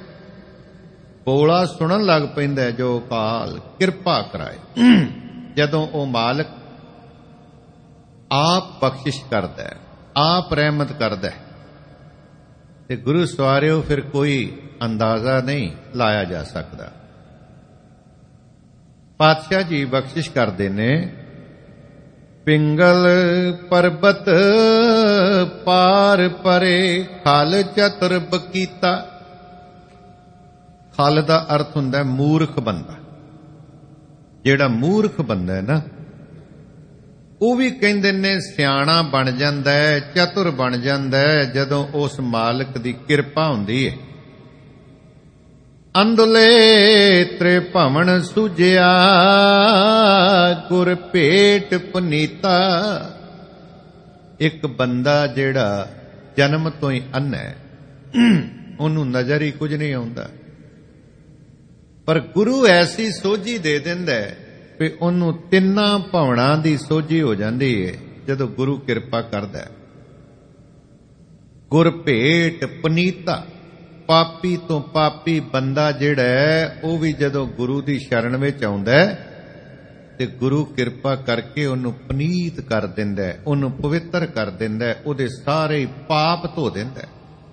ਬੋਲਾ ਸੁਣਨ ਲੱਗ ਪੈਂਦਾ, ਜੋ ਕਾਲ ਕਿਰਪਾ ਕਰਾਏ। ਜਦੋਂ ਉਹ ਮਾਲਕ ਆਪ ਬਖਸ਼ਿਸ਼ ਕਰਦਾ ਹੈ, ਆਪ ਰਹਿਮਤ ਕਰਦਾ ਹੈ, ਤੇ ਗੁਰੂ ਸਵਾਰਿਓ ਫਿਰ ਕੋਈ ਅੰਦਾਜ਼ਾ ਨਹੀਂ ਲਾਇਆ ਜਾ ਸਕਦਾ। ਪਾਤਸ਼ਾਹ ਜੀ ਬਖਸ਼ਿਸ਼ ਕਰਦੇ ਨੇ, ਪਿੰਗਲ ਪਰਬਤ ਪਾਰ ਪਰੇ, ਖਲ ਚਤੁਰ ਬਕੀਤਾ। ਖਲ ਦਾ ਅਰਥ ਹੁੰਦਾ ਮੂਰਖ ਬੰਦਾ। ਜਿਹੜਾ ਮੂਰਖ ਬੰਦਾ ਹੈ ਨਾ, ਉਹ ਵੀ ਕਹਿੰਦੇ ਨੇ ਸਿਆਣਾ ਬਣ ਜਾਂਦਾ ਹੈ, ਚਤੁਰ ਬਣ ਜਾਂਦਾ ਹੈ, ਜਦੋਂ ਉਸ ਮਾਲਕ ਦੀ ਕਿਰਪਾ ਹੁੰਦੀ ਹੈ। ਅੰਧਲੇ ਤ੍ਰਿਭਵਨ ਸੁਝਿਆ, ਗੁਰ ਭੇਟ ਪੁਨੀਤਾ। ਇੱਕ ਬੰਦਾ ਜਿਹੜਾ ਜਨਮ ਤੋਂ ਹੀ ਅੰਨ੍ਹਾ ਹੈ, ਉਹਨੂੰ ਨਜ਼ਰ ਹੀ ਕੁਝ ਨਹੀਂ ਆਉਂਦਾ। ਪਰ ਗੁਰੂ ਐਸੀ ਸੋਝੀ ਦੇ ਦਿੰਦਾ ਵੀ ਉਹਨੂੰ ਤਿੰਨਾਂ ਭਵਨਾਂ ਦੀ ਸੋਝੀ ਹੋ ਜਾਂਦੀ ਹੈ ਜਦੋਂ ਗੁਰੂ ਕਿਰਪਾ ਕਰਦਾ। ਗੁਰ ਭੇਟ ਪਨੀਤਾ, ਪਾਪੀ ਤੋਂ ਪਾਪੀ ਬੰਦਾ ਜਿਹੜਾ ਹੈ ਉਹ ਵੀ ਜਦੋਂ ਗੁਰੂ ਦੀ ਸ਼ਰਨ ਵਿੱਚ ਆਉਂਦਾ ਤੇ ਗੁਰੂ ਕਿਰਪਾ ਕਰਕੇ ਉਹਨੂੰ ਪਨੀਤ ਕਰ ਦਿੰਦਾ, ਉਹਨੂੰ ਪਵਿੱਤਰ ਕਰ ਦਿੰਦਾ, ਉਹਦੇ ਸਾਰੇ ਪਾਪ ਧੋ ਦਿੰਦਾ।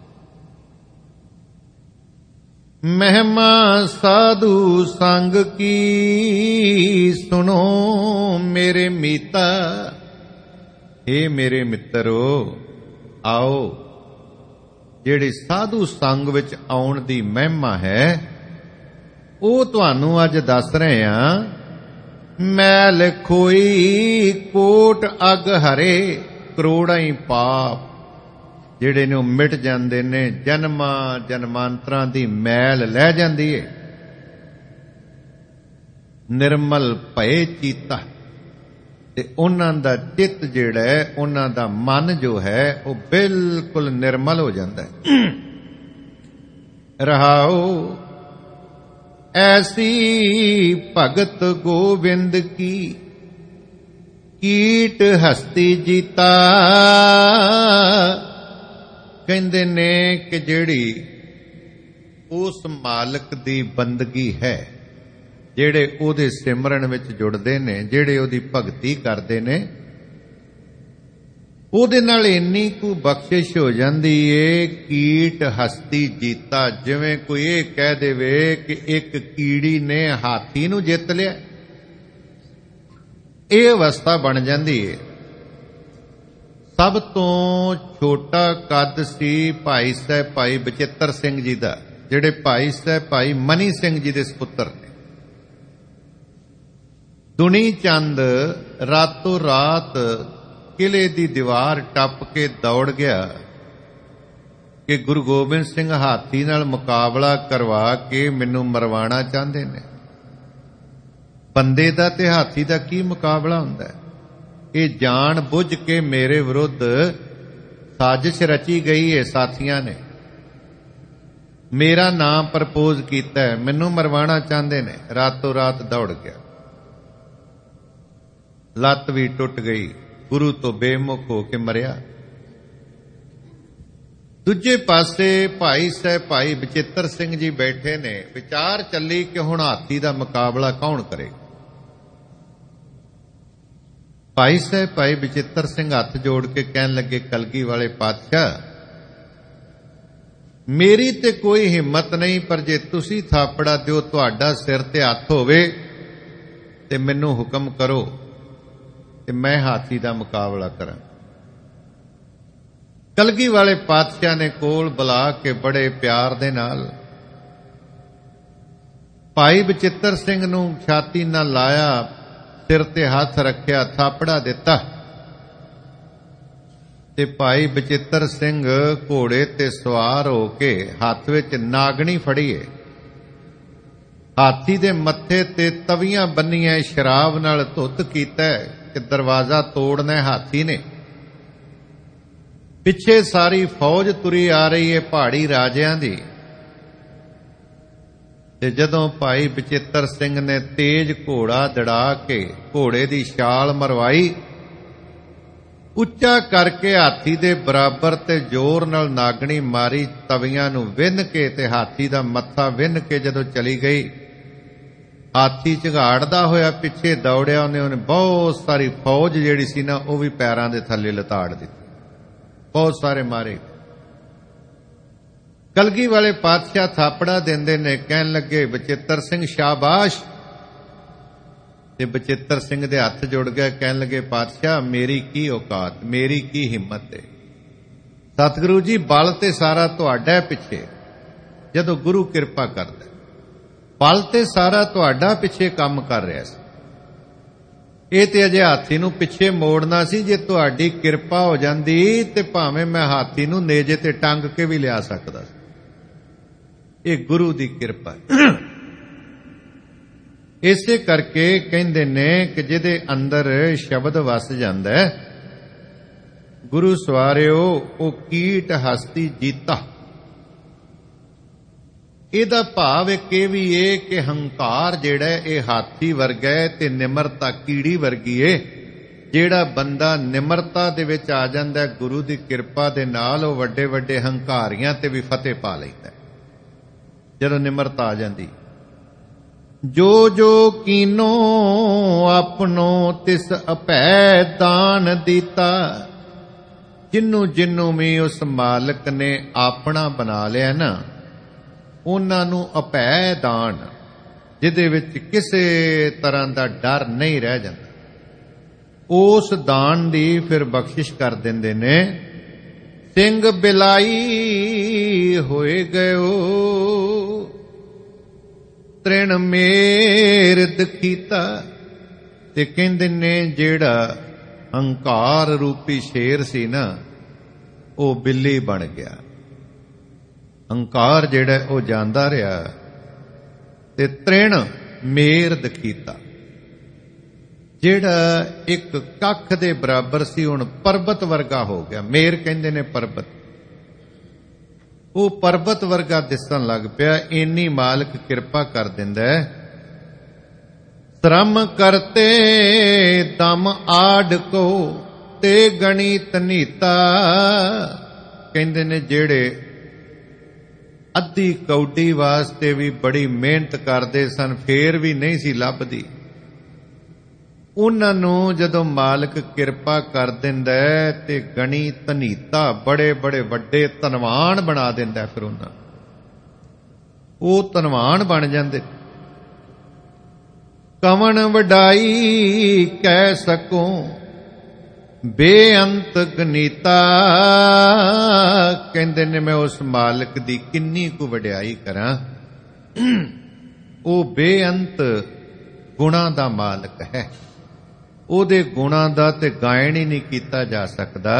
ਮਹਿਮਾ ਸਾਧੂ ਸੰਗ ਕੀ ਸੁਣੋ ਮੇਰੇ ਮੀਤਾ। ਏ ਮੇਰੇ ਮਿੱਤਰੋ, ਆਓ ਜਿਹੜੀ ਸਾਧੂ ਸੰਗ ਵਿੱਚ ਆਉਣ ਦੀ ਮਹਿਮਾ ਹੈ ਉਹ ਤੁਹਾਨੂੰ ਅੱਜ ਦੱਸ ਰਹੇ ਹਾਂ। ਮੈਲ ਖੋਈ ਕੋਟ ਅਗ ਹਰੇ, ਕਰੋੜਾਂ ਹੀ ਪਾਪ ਜਿਹੜੇ ਨੇ ਉਹ ਮਿਟ ਜਾਂਦੇ ਨੇ, ਜਨਮਾਂ ਜਨਮਾਂਤਰਾਂ ਦੀ ਮੈਲ ਲੈ ਜਾਂਦੀ ਏ। ਨਿਰਮਲ ਭਏ ਚੀਤਾ, ਤੇ ਉਹਨਾਂ ਦਾ ਚਿੱਤ ਜਿਹੜਾ ਹੈ, ਉਹਨਾਂ ਦਾ ਮਨ ਜੋ ਹੈ ਉਹ ਬਿਲਕੁਲ ਨਿਰਮਲ ਹੋ ਜਾਂਦਾ ਹੈ। ਰਹਾਉ ਐਸੀ ਭਗਤ ਗੋਬਿੰਦ ਕੀ, ਕੀਟ ਹਸਤੀ ਜੀਤਾ। ਕਹਿੰਦੇ ਨੇ ਕਿ ਜਿਹੜੀ ਉਸ ਮਾਲਕ ਦੀ ਬੰਦਗੀ ਹੈ, ਜਿਹੜੇ ਉਹਦੇ ਸਿਮਰਨ ਵਿੱਚ ਜੁੜਦੇ ਨੇ, ਜਿਹੜੇ ਉਹਦੀ ਭਗਤੀ ਕਰਦੇ ਨੇ, ਉਹਦੇ ਨਾਲ ਇੰਨੀ ਕੁ ਬਖਸ਼ਿਸ਼ ਹੋ ਜਾਂਦੀ ਏ, ਕੀਟ ਹਸਤੀ ਜੀਤਾ। ਜਿਵੇਂ ਕੋਈ ਇਹ ਕਹਿ ਦੇਵੇ ਕਿ ਇੱਕ ਕੀੜੀ ਨੇ ਹਾਥੀ ਨੂੰ ਜਿੱਤ ਲਿਆ, ਇਹ ਅਵਸਥਾ ਬਣ ਜਾਂਦੀ ਏ। ਸਭ ਤੋਂ ਛੋਟਾ ਕੱਦ ਸੀ ਭਾਈ ਸਾਹਿਬ ਭਾਈ ਬਚਿੱਤਰ ਸਿੰਘ ਜੀ ਦਾ, ਜਿਹੜੇ ਭਾਈ ਸਾਹਿਬ ਭਾਈ ਮਨੀ ਸਿੰਘ ਜੀ ਦੇ ਸਪੁੱਤਰ ਨੇ। ਦੁਨੀ ਚੰਦ ਰਾਤੋਂ ਰਾਤ ਕਿਲੇ ਦੀ ਦੀਵਾਰ ਟੱਪ ਕੇ ਦੌੜ ਗਿਆ ਕਿ ਗੁਰੂ ਗੋਬਿੰਦ ਸਿੰਘ ਹਾਥੀ ਨਾਲ ਮੁਕਾਬਲਾ ਕਰਵਾ ਕੇ ਮੈਨੂੰ ਮਰਵਾਣਾ ਚਾਹੁੰਦੇ ਨੇ। ਬੰਦੇ ਦਾ ਤੇ ਹਾਥੀ ਦਾ ਕੀ ਮੁਕਾਬਲਾ ਹੁੰਦਾ ਹੈ? ਇਹ ਜਾਣ ਬੁੱਝ ਕੇ ਮੇਰੇ ਵਿਰੁੱਧ ਸਾਜ਼ਿਸ਼ ਰਚੀ ਗਈ ਹੈ ਸਾਥੀਆਂ ਨੇ। ਮੇਰਾ ਨਾਮ ਪ੍ਰਪੋਜ਼ ਕੀਤਾ ਹੈ, ਮੈਨੂੰ ਮਰਵਾਣਾ ਚਾਹੁੰਦੇ ਨੇ। ਰਾਤੋਂ ਰਾਤ ਦੌੜ ਗਿਆ, ਲੱਤ ਵੀ ਟੁੱਟ ਗਈ, ਗੁਰੂ ਤੋਂ ਬੇਮੁਖ ਹੋ ਕੇ ਮਰਿਆ। ਦੂਜੇ ਪਾਸੇ ਭਾਈ ਸਾਹਿਬ ਭਾਈ ਬਚਿੱਤਰ ਸਿੰਘ ਜੀ ਬੈਠੇ ਨੇ। ਵਿਚਾਰ ਚੱਲੀ ਕਿ ਹੁਣ ਹਾਥੀ ਦਾ ਮੁਕਾਬਲਾ ਕੌਣ ਕਰੇ। ਭਾਈ ਸਾਹਿਬ ਭਾਈ ਬਚਿੱਤਰ ਸਿੰਘ ਹੱਥ ਜੋੜ ਕੇ ਕਹਿਣ ਲੱਗੇ, ਕਲਗੀ ਵਾਲੇ ਪਾਤਸ਼ਾਹ, ਮੇਰੀ ਤੇ ਕੋਈ ਹਿੰਮਤ ਨਹੀਂ, ਪਰ ਜੇ ਤੁਸੀਂ ਥਾਪੜਾ ਦਿਓ, ਤੁਹਾਡਾ ਸਿਰ ਤੇ ਹੱਥ ਹੋਵੇ ਤੇ ਮੈਨੂੰ ਹੁਕਮ ਕਰੋ ਤੇ ਮੈਂ ਹਾਥੀ ਦਾ ਮੁਕਾਬਲਾ ਕਰਾਂ। ਕਲਗੀ ਵਾਲੇ ਪਾਤਸ਼ਾਹ ਨੇ ਕੋਲ ਬੁਲਾ ਕੇ ਬੜੇ ਪਿਆਰ ਦੇ ਨਾਲ ਭਾਈ ਬਚਿੱਤਰ ਸਿੰਘ ਨੂੰ ਛਾਤੀ ਨਾਲ ਲਾਇਆ, ਸਿਰ ਤੇ ਹੱਥ ਰੱਖਿਆ, ਥਾਪੜਾ ਦਿੱਤਾ ਤੇ ਭਾਈ ਬਚਿੱਤਰ ਸਿੰਘ ਘੋੜੇ ਤੇ ਸਵਾਰ ਹੋ ਕੇ ਹੱਥ ਵਿੱਚ ਨਾਗਣੀ ਫੜੀਏ, ਹਾਥੀ ਦੇ ਮੱਥੇ ਤੇ ਤਵੀਆਂ ਬੰਨੀਆਂ, ਸ਼ਰਾਬ ਨਾਲ ਧੁੱਤ ਕੀਤਾ ਕਿ ਦਰਵਾਜ਼ਾ ਤੋੜਨਾ ਹਾਥੀ ਨੇ। ਪਿੱਛੇ ਸਾਰੀ ਫੌਜ ਤੁਰੀ ਆ ਰਹੀ ਹੈ ਪਹਾੜੀ ਰਾਜਿਆਂ ਦੀ। ਤੇ ਜਦੋਂ ਭਾਈ ਬਚਿੱਤਰ ਸਿੰਘ ਨੇ ਤੇਜ਼ ਘੋੜਾ ਦੜਾ ਕੇ ਘੋੜੇ ਦੀ ਛਾਲ ਮਰਵਾਈ, ਉੱਚਾ ਕਰਕੇ ਹਾਥੀ ਦੇ ਬਰਾਬਰ ਤੇ ਜ਼ੋਰ ਨਾਲ ਨਾਗਣੀ ਮਾਰੀ, ਤਵੀਆਂ ਨੂੰ ਵਿੰਨ ਕੇ ਤੇ ਹਾਥੀ ਦਾ ਮੱਥਾ ਵਿੰਨ ਕੇ ਜਦੋਂ ਚਲੀ ਗਈ, ਹਾਥੀ ਝਗਾੜਦਾ ਹੋਇਆ ਪਿੱਛੇ ਦੌੜਿਆ। ਉਹਨੇ ਉਹਨੇ ਬਹੁਤ ਸਾਰੀ ਫੌਜ ਜਿਹੜੀ ਸੀ ਨਾ, ਉਹ ਵੀ ਪੈਰਾਂ ਦੇ ਥੱਲੇ ਲਤਾੜ ਦਿੱਤੀ, ਬਹੁਤ ਸਾਰੇ ਮਾਰੇ। ਕਲਗੀ ਵਾਲੇ ਪਾਤਸ਼ਾਹ ਥਾਪੜਾ ਦਿੰਦੇ ਨੇ, ਕਹਿਣ ਲੱਗੇ, ਬਚਿੱਤਰ ਸਿੰਘ ਸ਼ਾਬਾਸ਼। ਤੇ ਬਚਿੱਤਰ ਸਿੰਘ ਦੇ ਹੱਥ ਜੁੜ ਗਏ, ਕਹਿਣ ਲੱਗੇ, ਪਾਤਸ਼ਾਹ ਮੇਰੀ ਕੀ ਔਕਾਤ, ਮੇਰੀ ਕੀ ਹਿੰਮਤ ਹੈ। ਸਤਿਗੁਰੂ ਜੀ, ਬਲ ਤੇ ਸਾਰਾ ਤੁਹਾਡਾ ਹੈ ਪਿੱਛੇ, ਜਦੋਂ ਗੁਰੂ ਕਿਰਪਾ ਕਰਦਾ। ਬਲ ਤੇ ਸਾਰਾ ਤੁਹਾਡਾ ਪਿੱਛੇ ਕੰਮ ਕਰ ਰਿਹਾ ਸੀ। ਇਹ ਤੇ ਅਜੇ ਹਾਥੀ ਨੂੰ ਪਿੱਛੇ ਮੋੜਨਾ ਸੀ। ਜੇ ਤੁਹਾਡੀ ਕਿਰਪਾ ਹੋ ਜਾਂਦੀ ਤੇ ਭਾਵੇਂ ਮੈਂ ਹਾਥੀ ਨੂੰ ਨੇਜੇ ਤੇ ਟੰਗ ਕੇ ਵੀ ਲਿਆ ਸਕਦਾ ਸੀ। ਇਹ ਗੁਰੂ ਦੀ ਕਿਰਪਾ ਹੈ। ਇਸੇ ਕਰਕੇ ਕਹਿੰਦੇ ਨੇ ਕਿ ਜਿਹਦੇ ਅੰਦਰ ਸ਼ਬਦ ਵਸ ਜਾਂਦਾ ਹੈ, ਗੁਰੂ ਸਵਾਰਿਓ, ਉਹ ਕੀਟ ਹਸਤੀ ਜੀਤਾ। ਇਹਦਾ ਭਾਵ ਇੱਕ ਇਹ ਵੀ ਏ ਕਿ ਹੰਕਾਰ ਜਿਹੜਾ ਇਹ ਹਾਥੀ ਵਰਗਾ ਹੈ ਤੇ ਨਿਮਰਤਾ ਕੀੜੀ ਵਰਗੀ ਏ। ਜਿਹੜਾ ਬੰਦਾ ਨਿਮਰਤਾ ਦੇ ਵਿੱਚ ਆ ਜਾਂਦਾ ਗੁਰੂ ਦੀ ਕਿਰਪਾ ਦੇ ਨਾਲ, ਉਹ ਵੱਡੇ ਵੱਡੇ ਹੰਕਾਰੀਆਂ ਤੇ ਵੀ ਫਤਿਹ ਪਾ ਲੈਂਦਾ ਜਦੋਂ ਨਿਮਰਤਾ ਆ ਜਾਂਦੀ। ਜੋ ਜੋ ਕੀਨੋ ਆਪਣੋ ਤਿਸ ਅਭੈ ਦਾਨ ਦਿੱਤਾ। ਜਿਹਨੂੰ ਜਿਹਨੂੰ ਵੀ ਉਸ ਮਾਲਕ ਨੇ ਆਪਣਾ ਬਣਾ ਲਿਆ ਨਾ, ਉਹਨਾਂ ਨੂੰ ਅਭੈ ਦਾਨ, ਜਿਹਦੇ ਵਿੱਚ ਕਿਸੇ ਤਰ੍ਹਾਂ ਦਾ ਡਰ ਨਹੀਂ ਰਹਿ ਜਾਂਦਾ, ਉਸ ਦਾਨ ਦੀ ਫਿਰ ਬਖਸ਼ਿਸ਼ ਕਰ ਦਿੰਦੇ ਨੇ। ਸਿੰਘ ਬਿਲਾਈ ਹੋਏ ਗਇਓ ਤ੍ਰਿਣ ਮੇਰ ਦਖੀਤਾ। ਤੇ ਕਹਿੰਦੇ ਨੇ ਜਿਹੜਾ ਹੰਕਾਰ ਰੂਪੀ ਸ਼ੇਰ ਸੀ ਨਾ, ਉਹ ਬਿੱਲੀ ਬਣ ਗਿਆ। ਹੰਕਾਰ ਜਿਹੜਾ ਉਹ ਜਾਂਦਾ ਰਿਹਾ ਤੇ ਤ੍ਰਿਣ ਮੇਰ ਦਖੀਤਾ, ਜਿਹੜਾ ਇੱਕ ਕੱਖ ਦੇ ਬਰਾਬਰ ਸੀ ਹੁਣ ਪਰਬਤ ਵਰਗਾ ਹੋ ਗਿਆ। ਮੇਰ ਕਹਿੰਦੇ ਨੇ ਪਰਬਤ, ਉਹ ਪਰਬਤ ਵਰਗਾ ਦਿਸਣ ਲੱਗ ਪਿਆ। ਇੰਨੀ ਮਾਲਕ ਕਿਰਪਾ ਕਰ ਦਿੰਦਾ ਹੈ। ਸ਼ਰਮ ਕਰਤੇ ਦਮ ਆੜ ਕੋ ਤੇ ਗਣਿਤ ਨੀਤਾ। ਕਹਿੰਦੇ ਨੇ ਜਿਹੜੇ ਅੱਧੀ ਕੌਡੀ ਵਾਸਤੇ ਵੀ ਬੜੀ ਮਿਹਨਤ ਕਰਦੇ ਸਨ, ਫੇਰ ਵੀ ਨਹੀਂ ਸੀ ਲੱਭਦੀ, ਉਹਨਾਂ ਨੂੰ ਜਦੋਂ ਮਾਲਕ ਕਿਰਪਾ ਕਰ ਦਿੰਦਾ ਤੇ ਗਣੀ ਧਨੀਤਾ, ਬੜੇ ਬੜੇ ਵੱਡੇ ਧਨਵਾਨ ਬਣਾ ਦਿੰਦਾ। ਫਿਰ ਉਹਨਾਂ ਉਹ ਧਨਵਾਨ ਬਣ ਜਾਂਦੇ। ਕਵਣ ਵਡਾਈ ਕਹਿ ਸਕੂੰ ਬੇਅੰਤ ਗਨੀਤਾ। ਕਹਿੰਦੇ ਨੇ ਮੈਂ ਉਸ ਮਾਲਕ ਦੀ ਕਿੰਨੀ ਕੁ ਵਡਿਆਈ ਕਰਾਂ, ਉਹ ਬੇਅੰਤ ਗੁਣਾਂ ਦਾ ਮਾਲਕ ਹੈ। ਉਹਦੇ ਗੁਣਾਂ ਦਾ ਤੇ ਗਾਇਨ ਹੀ ਨਹੀਂ ਕੀਤਾ ਜਾ ਸਕਦਾ।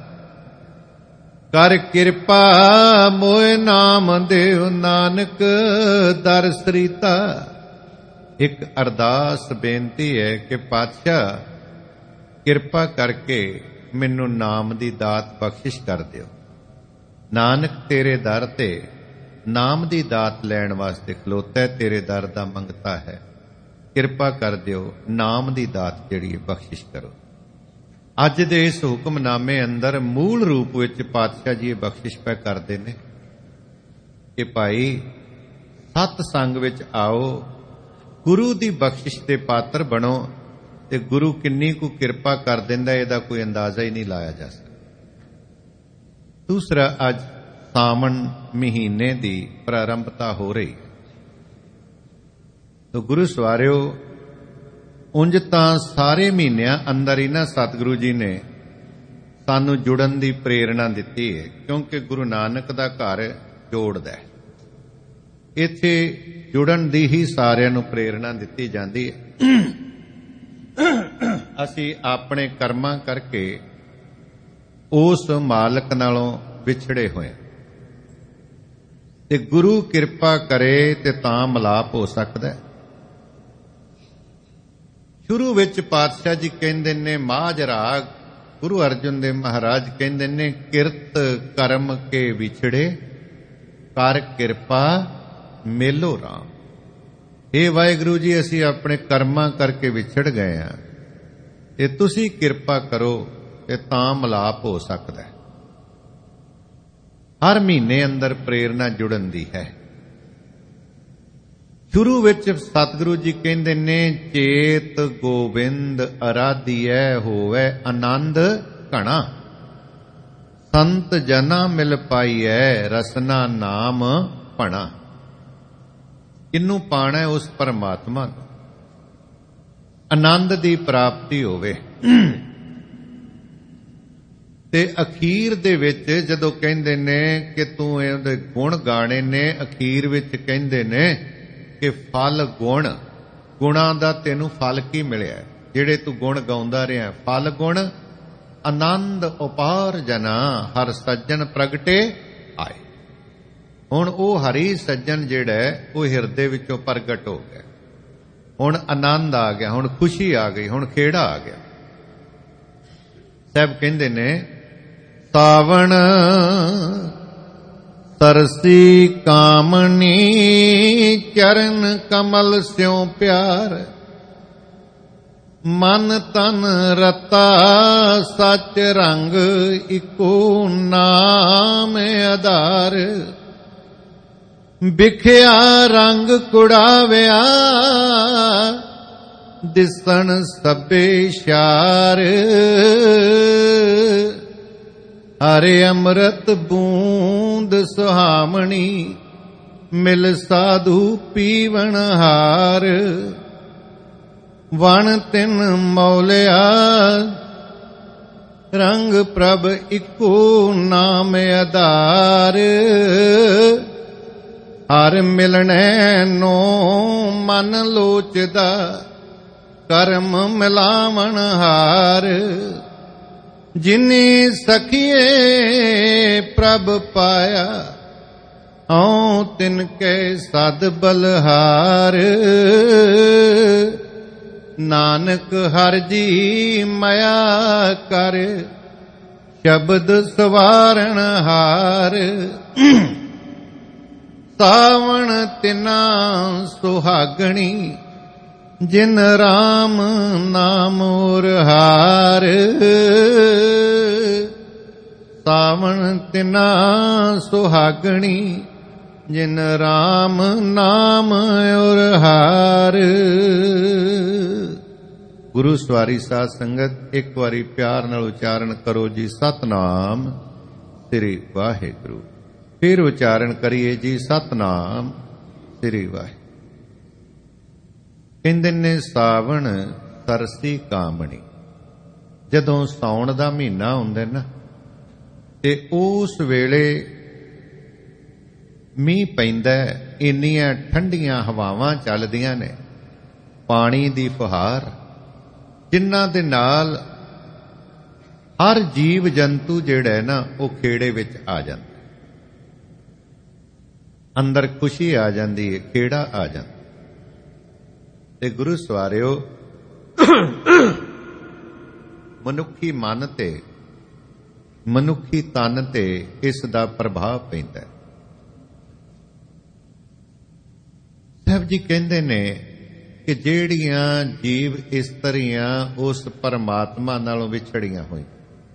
ਕਰ ਕਿਰਪਾ ਮੋਇ ਨਾਮ ਦੇਵ ਨਾਨਕ ਦਰ ਸਰੀਤਾ। ਇੱਕ ਅਰਦਾਸ ਬੇਨਤੀ ਹੈ ਕਿ ਪਾਤਸ਼ਾਹ ਕਿਰਪਾ ਕਰਕੇ ਮੈਨੂੰ ਨਾਮ ਦੀ ਦਾਤ ਬਖਸ਼ਿਸ਼ ਕਰ ਦਿਓ। ਨਾਨਕ ਤੇਰੇ ਦਰ ਤੇ ਨਾਮ ਦੀ ਦਾਤ ਲੈਣ ਵਾਸਤੇ ਖਲੋਤਾ ਹੈ, ਤੇਰੇ ਦਰ ਦਾ ਮੰਗਤਾ ਹੈ। ਕਿਰਪਾ ਕਰ ਦਿਓ, ਨਾਮ ਦੀ ਦਾਤ ਜਿਹੜੀ ਹੈ ਬਖਸ਼ਿਸ਼ ਕਰੋ। ਅੱਜ ਦੇ ਇਸ ਹੁਕਮਨਾਮੇ ਅੰਦਰ ਮੂਲ ਰੂਪ ਵਿੱਚ ਪਾਤਸ਼ਾਹ ਜੀ ਇਹ ਬਖਸ਼ਿਸ਼ ਪੈ ਕਰਦੇ ਨੇ ਕਿ ਭਾਈ ਸਤ ਸੰਗ ਵਿੱਚ ਆਓ, ਗੁਰੂ ਦੀ ਬਖਸ਼ਿਸ਼ ਦੇ ਪਾਤਰ ਬਣੋ, ਤੇ ਗੁਰੂ ਕਿੰਨੀ ਕੁ ਕਿਰਪਾ ਕਰ ਦਿੰਦਾ ਇਹਦਾ ਕੋਈ ਅੰਦਾਜ਼ਾ ਹੀ ਨਹੀਂ ਲਾਇਆ ਜਾ ਸਕਦਾ। ਦੂਸਰਾ, ਅੱਜ ਸਾਵਣ ਮਹੀਨੇ ਦੀ ਪ੍ਰਾਰੰਭਤਾ ਹੋ ਰਹੀ ਹੈ। ਤੋ ਗੁਰੂ ਸਵਾਰਿਓ, ਉਂਝ ਤਾਂ ਸਾਰੇ ਮਹੀਨਿਆਂ ਅੰਦਰ ਹੀ ਨਾ ਸਤਿਗੁਰੂ ਜੀ ਨੇ ਸਾਨੂੰ ਜੁੜਨ ਦੀ ਪ੍ਰੇਰਣਾ ਦਿੱਤੀ ਹੈ, ਕਿਉਂਕਿ ਗੁਰੂ ਨਾਨਕ ਦਾ ਘਰ ਜੋੜਦਾ ਹੈ। ਇੱਥੇ ਜੁੜਨ ਦੀ ਹੀ ਸਾਰਿਆਂ ਨੂੰ ਪ੍ਰੇਰਣਾ ਦਿੱਤੀ ਜਾਂਦੀ ਹੈ। ਅਸੀਂ ਆਪਣੇ ਕਰਮਾਂ ਕਰਕੇ ਉਸ ਮਾਲਕ ਨਾਲੋਂ ਵਿਛੜੇ ਹੋਏ, ਤੇ ਗੁਰੂ ਕਿਰਪਾ ਕਰੇ ਤੇ ਤਾਂ ਮਿਲਾਪ ਹੋ ਸਕਦਾ ਹੈ। ਸ਼ੁਰੂ ਵਿੱਚ ਪਾਤਸ਼ਾਹ ਜੀ ਕਹਿੰਦੇ ਨੇ ਮਾਝ ਰਾਗ, ਗੁਰੂ ਅਰਜਨ ਦੇਵ ਮਹਾਰਾਜ ਕਹਿੰਦੇ ਨੇ ਕਿਰਤ ਕਰਮ ਕੇ ਵਿਛੜੇ ਕਰ ਕਿਰਪਾ ਮੇਲੋ ਰਾਮ। ਇਹ ਵਾਹਿਗੁਰੂ ਜੀ, ਅਸੀਂ ਆਪਣੇ ਕਰਮਾਂ ਕਰਕੇ ਵਿਛੜ ਗਏ ਹਾਂ, ਤੇ ਤੁਸੀਂ ਕਿਰਪਾ ਕਰੋ ਤੇ ਤਾਂ ਮਿਲਾਪ ਹੋ ਸਕਦਾ ਹੈ। ਹਰ ਮਹੀਨੇ ਅੰਦਰ ਪ੍ਰੇਰਣਾ ਜੁੜਨ ਦੀ ਹੈ। ਸ਼ੁਰੂ ਵਿੱਚ ਸਤਿਗੁਰੂ ਜੀ ਕਹਿੰਦੇ ਨੇ ਚੇਤ ਗੋਬਿੰਦ ਅਰਾਧੀਐ ਹੋਵੇ ਆਨੰਦ ਘਣਾ। ਸੰਤ ਜਨਾ ਮਿਲ ਪਾਈਐ ਰਸਨਾ ਨਾਮ ਭਣਾ। ਕਿਹਨੂੰ ਪਾਣਾ ਹੈ? ਉਸ ਪਰਮਾਤਮਾ ਨੂੰ। ਆਨੰਦ ਦੀ ਪ੍ਰਾਪਤੀ ਹੋਵੇ। ਤੇ ਅਖੀਰ ਦੇ ਵਿੱਚ ਜਦੋਂ ਕਹਿੰਦੇ ਨੇ ਕਿ ਤੂੰ ਇਹਦੇ ਗੁਣ ਗਾਣੇ ਨੇ, ਅਖੀਰ ਵਿੱਚ ਕਹਿੰਦੇ ਨੇ ਕਿ ਫਲ ਗੁਣ, ਗੁਣਾਂ ਦਾ ਤੈਨੂੰ ਫਲ ਕੀ ਮਿਲਿਆ? ਜਿਹੜੇ ਤੂੰ ਗੁਣ ਗਾਉਂਦਾ ਰਿਹਾ, ਫਲ ਗੁਣ ਆਨੰਦ ਉਪਾਰ ਜਨਾ ਹਰ ਸੱਜਣ ਪ੍ਰਗਟੇ ਆਏ। ਹੁਣ ਉਹ ਹਰੀ ਸੱਜਣ ਜਿਹੜਾ ਉਹ ਹਿਰਦੇ ਵਿੱਚੋਂ ਪ੍ਰਗਟ ਹੋ ਗਿਆ। ਹੁਣ ਆਨੰਦ ਆ ਗਿਆ, ਹੁਣ ਖੁਸ਼ੀ ਆ ਗਈ, ਹੁਣ ਖੇੜਾ ਆ ਗਿਆ। ਸਾਹਿਬ ਕਹਿੰਦੇ ਨੇ ਸਾਵਣ ਤਰਸੀ ਕਾਮਣੀ ਚਰਨ ਕਮਲ ਸਿਉ ਪਿਆਰ, ਮਨ ਤਨ ਰਤਾ ਸਚ ਰੰਗ ਇਕੋ ਨਾਮ ਆਧਾਰ। ਬਿਖਿਆ ਰੰਗ ਕੁੜਾਵਿਆ ਦਿਸਣ ਸਭੇ ਸ਼ਾਰ, ਹਰਿ ਅੰਮ੍ਰਿਤ ਬੂੰਦ ਸੁਹਾਮਣੀ ਮਿਲ ਸਾਧੂ ਪੀਵਣ ਹਾਰ। ਵਣ ਤਿਨ ਮੌਲਿਆ ਰੰਗ ਪ੍ਰਭ ਇਕੋ ਨਾਮ ਆਧਾਰ। ਹਰ ਮਿਲਣੈ ਨੋ ਮਨ ਲੋਚਦਾ ਕਰਮ ਮਿਲਾਵਣ ਹਾਰ। ਜਿਨੇ ਸਖੀਏ ਪ੍ਰਭ ਪਾਇਆ ਹਉ ਤਿਨ ਕੈ ਸਦ ਬਲਹਾਰ। ਨਾਨਕ ਹਰਿ ਜੀ ਮਇਆ ਕਰ ਸ਼ਬਦ ਸਵਾਰਣ ਹਾਰ। ਸਾਵਣ ਤਿਨਾ ਸੁਹਾਗਣੀ ਜਿਨ ਰਾਮ ਨਾਮ ਉਰਹਾਰ। ਸਾਵਣ ਤਿਨਾ ਸੁਹਾਗਣੀ ਜਿਨ ਰਾਮ ਨਾਮ ਉਰਹਾਰ। ਗੁਰੂ ਸਵਾਰੀ ਸਾਧ ਸੰਗਤ ਇੱਕ ਵਾਰੀ ਪਿਆਰ ਨਾਲ ਉਚਾਰਨ ਕਰੋ ਜੀ ਸਤਨਾਮ ਸ੍ਰੀ ਵਾਹਿਗੁਰੂ। ਫਿਰ ਉਚਾਰਨ ਕਰੀਏ ਜੀ ਸਤਨਾਮ ਸ੍ਰੀ ਵਾਹਿਗੁਰੂ। ਕਹਿੰਦੇ ਨੇ ਸਾਵਣ ਤਰਸੀ ਕਾਮਣੀ। ਜਦੋਂ ਸਾਉਣ ਦਾ ਮਹੀਨਾ ਹੁੰਦਾ ਨਾ ਤੇ ਉਸ ਵੇਲੇ ਮੀਂਹ ਪੈਂਦਾ, ਇੰਨੀਆਂ ਠੰਡੀਆਂ ਹਵਾਵਾਂ ਚੱਲਦੀਆਂ ਨੇ, ਪਾਣੀ ਦੀ ਫੁਹਾਰ, ਜਿਨ੍ਹਾਂ ਦੇ ਨਾਲ ਹਰ ਜੀਵ ਜੰਤੂ ਜਿਹੜਾ ਨਾ ਉਹ ਖੇੜੇ ਵਿੱਚ ਆ ਜਾਂਦਾ, ਅੰਦਰ ਖੁਸ਼ੀ ਆ ਜਾਂਦੀ ਹੈ, ਖੇੜਾ ਆ ਜਾਂਦਾ। ਤੇ ਗੁਰੂ ਸਵਾਰਿਓ ਮਨੁੱਖੀ ਮਨ ਤੇ ਮਨੁੱਖੀ ਤਨ ਤੇ ਇਸ ਦਾ ਪ੍ਰਭਾਵ ਪੈਂਦਾ ਹੈ। ਸਾਹਿਬ ਜੀ ਕਹਿੰਦੇ ਨੇ ਕਿ ਜਿਹੜੀਆਂ ਜੀਵ ਇਸਤਰੀਆਂ ਉਸ ਪਰਮਾਤਮਾ ਨਾਲੋਂ ਵਿਛੜੀਆਂ ਹੋਈਆਂ,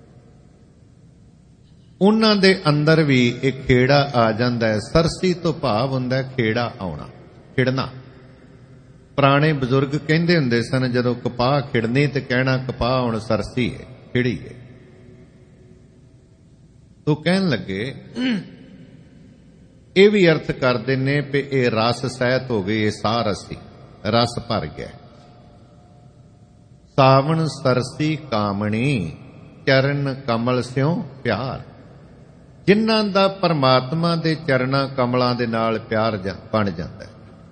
ਉਹਨਾਂ ਦੇ ਅੰਦਰ ਵੀ ਇੱਕ ਖੇੜਾ ਆ ਜਾਂਦਾ ਹੈ। ਸਰਸੀ ਤੋਂ ਭਾਵ ਹੁੰਦਾ ਖੇੜਾ ਆਉਣਾ, ਖਿੜਨਾ। ਪੁਰਾਣੇ ਬਜ਼ੁਰਗ ਕਹਿੰਦੇ ਹੁੰਦੇ ਸਨ, ਜਦੋਂ ਕਪਾਹ ਖਿੜਨੀ ਤੇ ਕਹਿਣਾ ਕਪਾਹ ਹੁਣ ਸਰਸੀ ਹੈ, ਖਿੜੀ ਹੈ। ਤੋ ਕਹਿਣ ਲੱਗੇ ਇਹ ਵੀ ਅਰਥ ਕਰਦੇ ਨੇ ਕਿ ਇਹ ਰਸ ਸਹਿਤ ਹੋ ਗਈ, ਇਹ ਸਾਰ ਅਸੀਂ ਰਸ ਭਰ ਗਿਆ। ਸਾਵਣ ਸਰਸੀ ਕਾਮਣੀ ਚਰਨ ਕਮਲ ਸਿਉ ਪਿਆਰ। ਜਿਨ੍ਹਾਂ ਦਾ ਪਰਮਾਤਮਾ ਦੇ ਚਰਨਾਂ ਕਮਲਾਂ ਦੇ ਨਾਲ ਪਿਆਰ ਬਣ ਜਾਂਦਾ ਹੈ,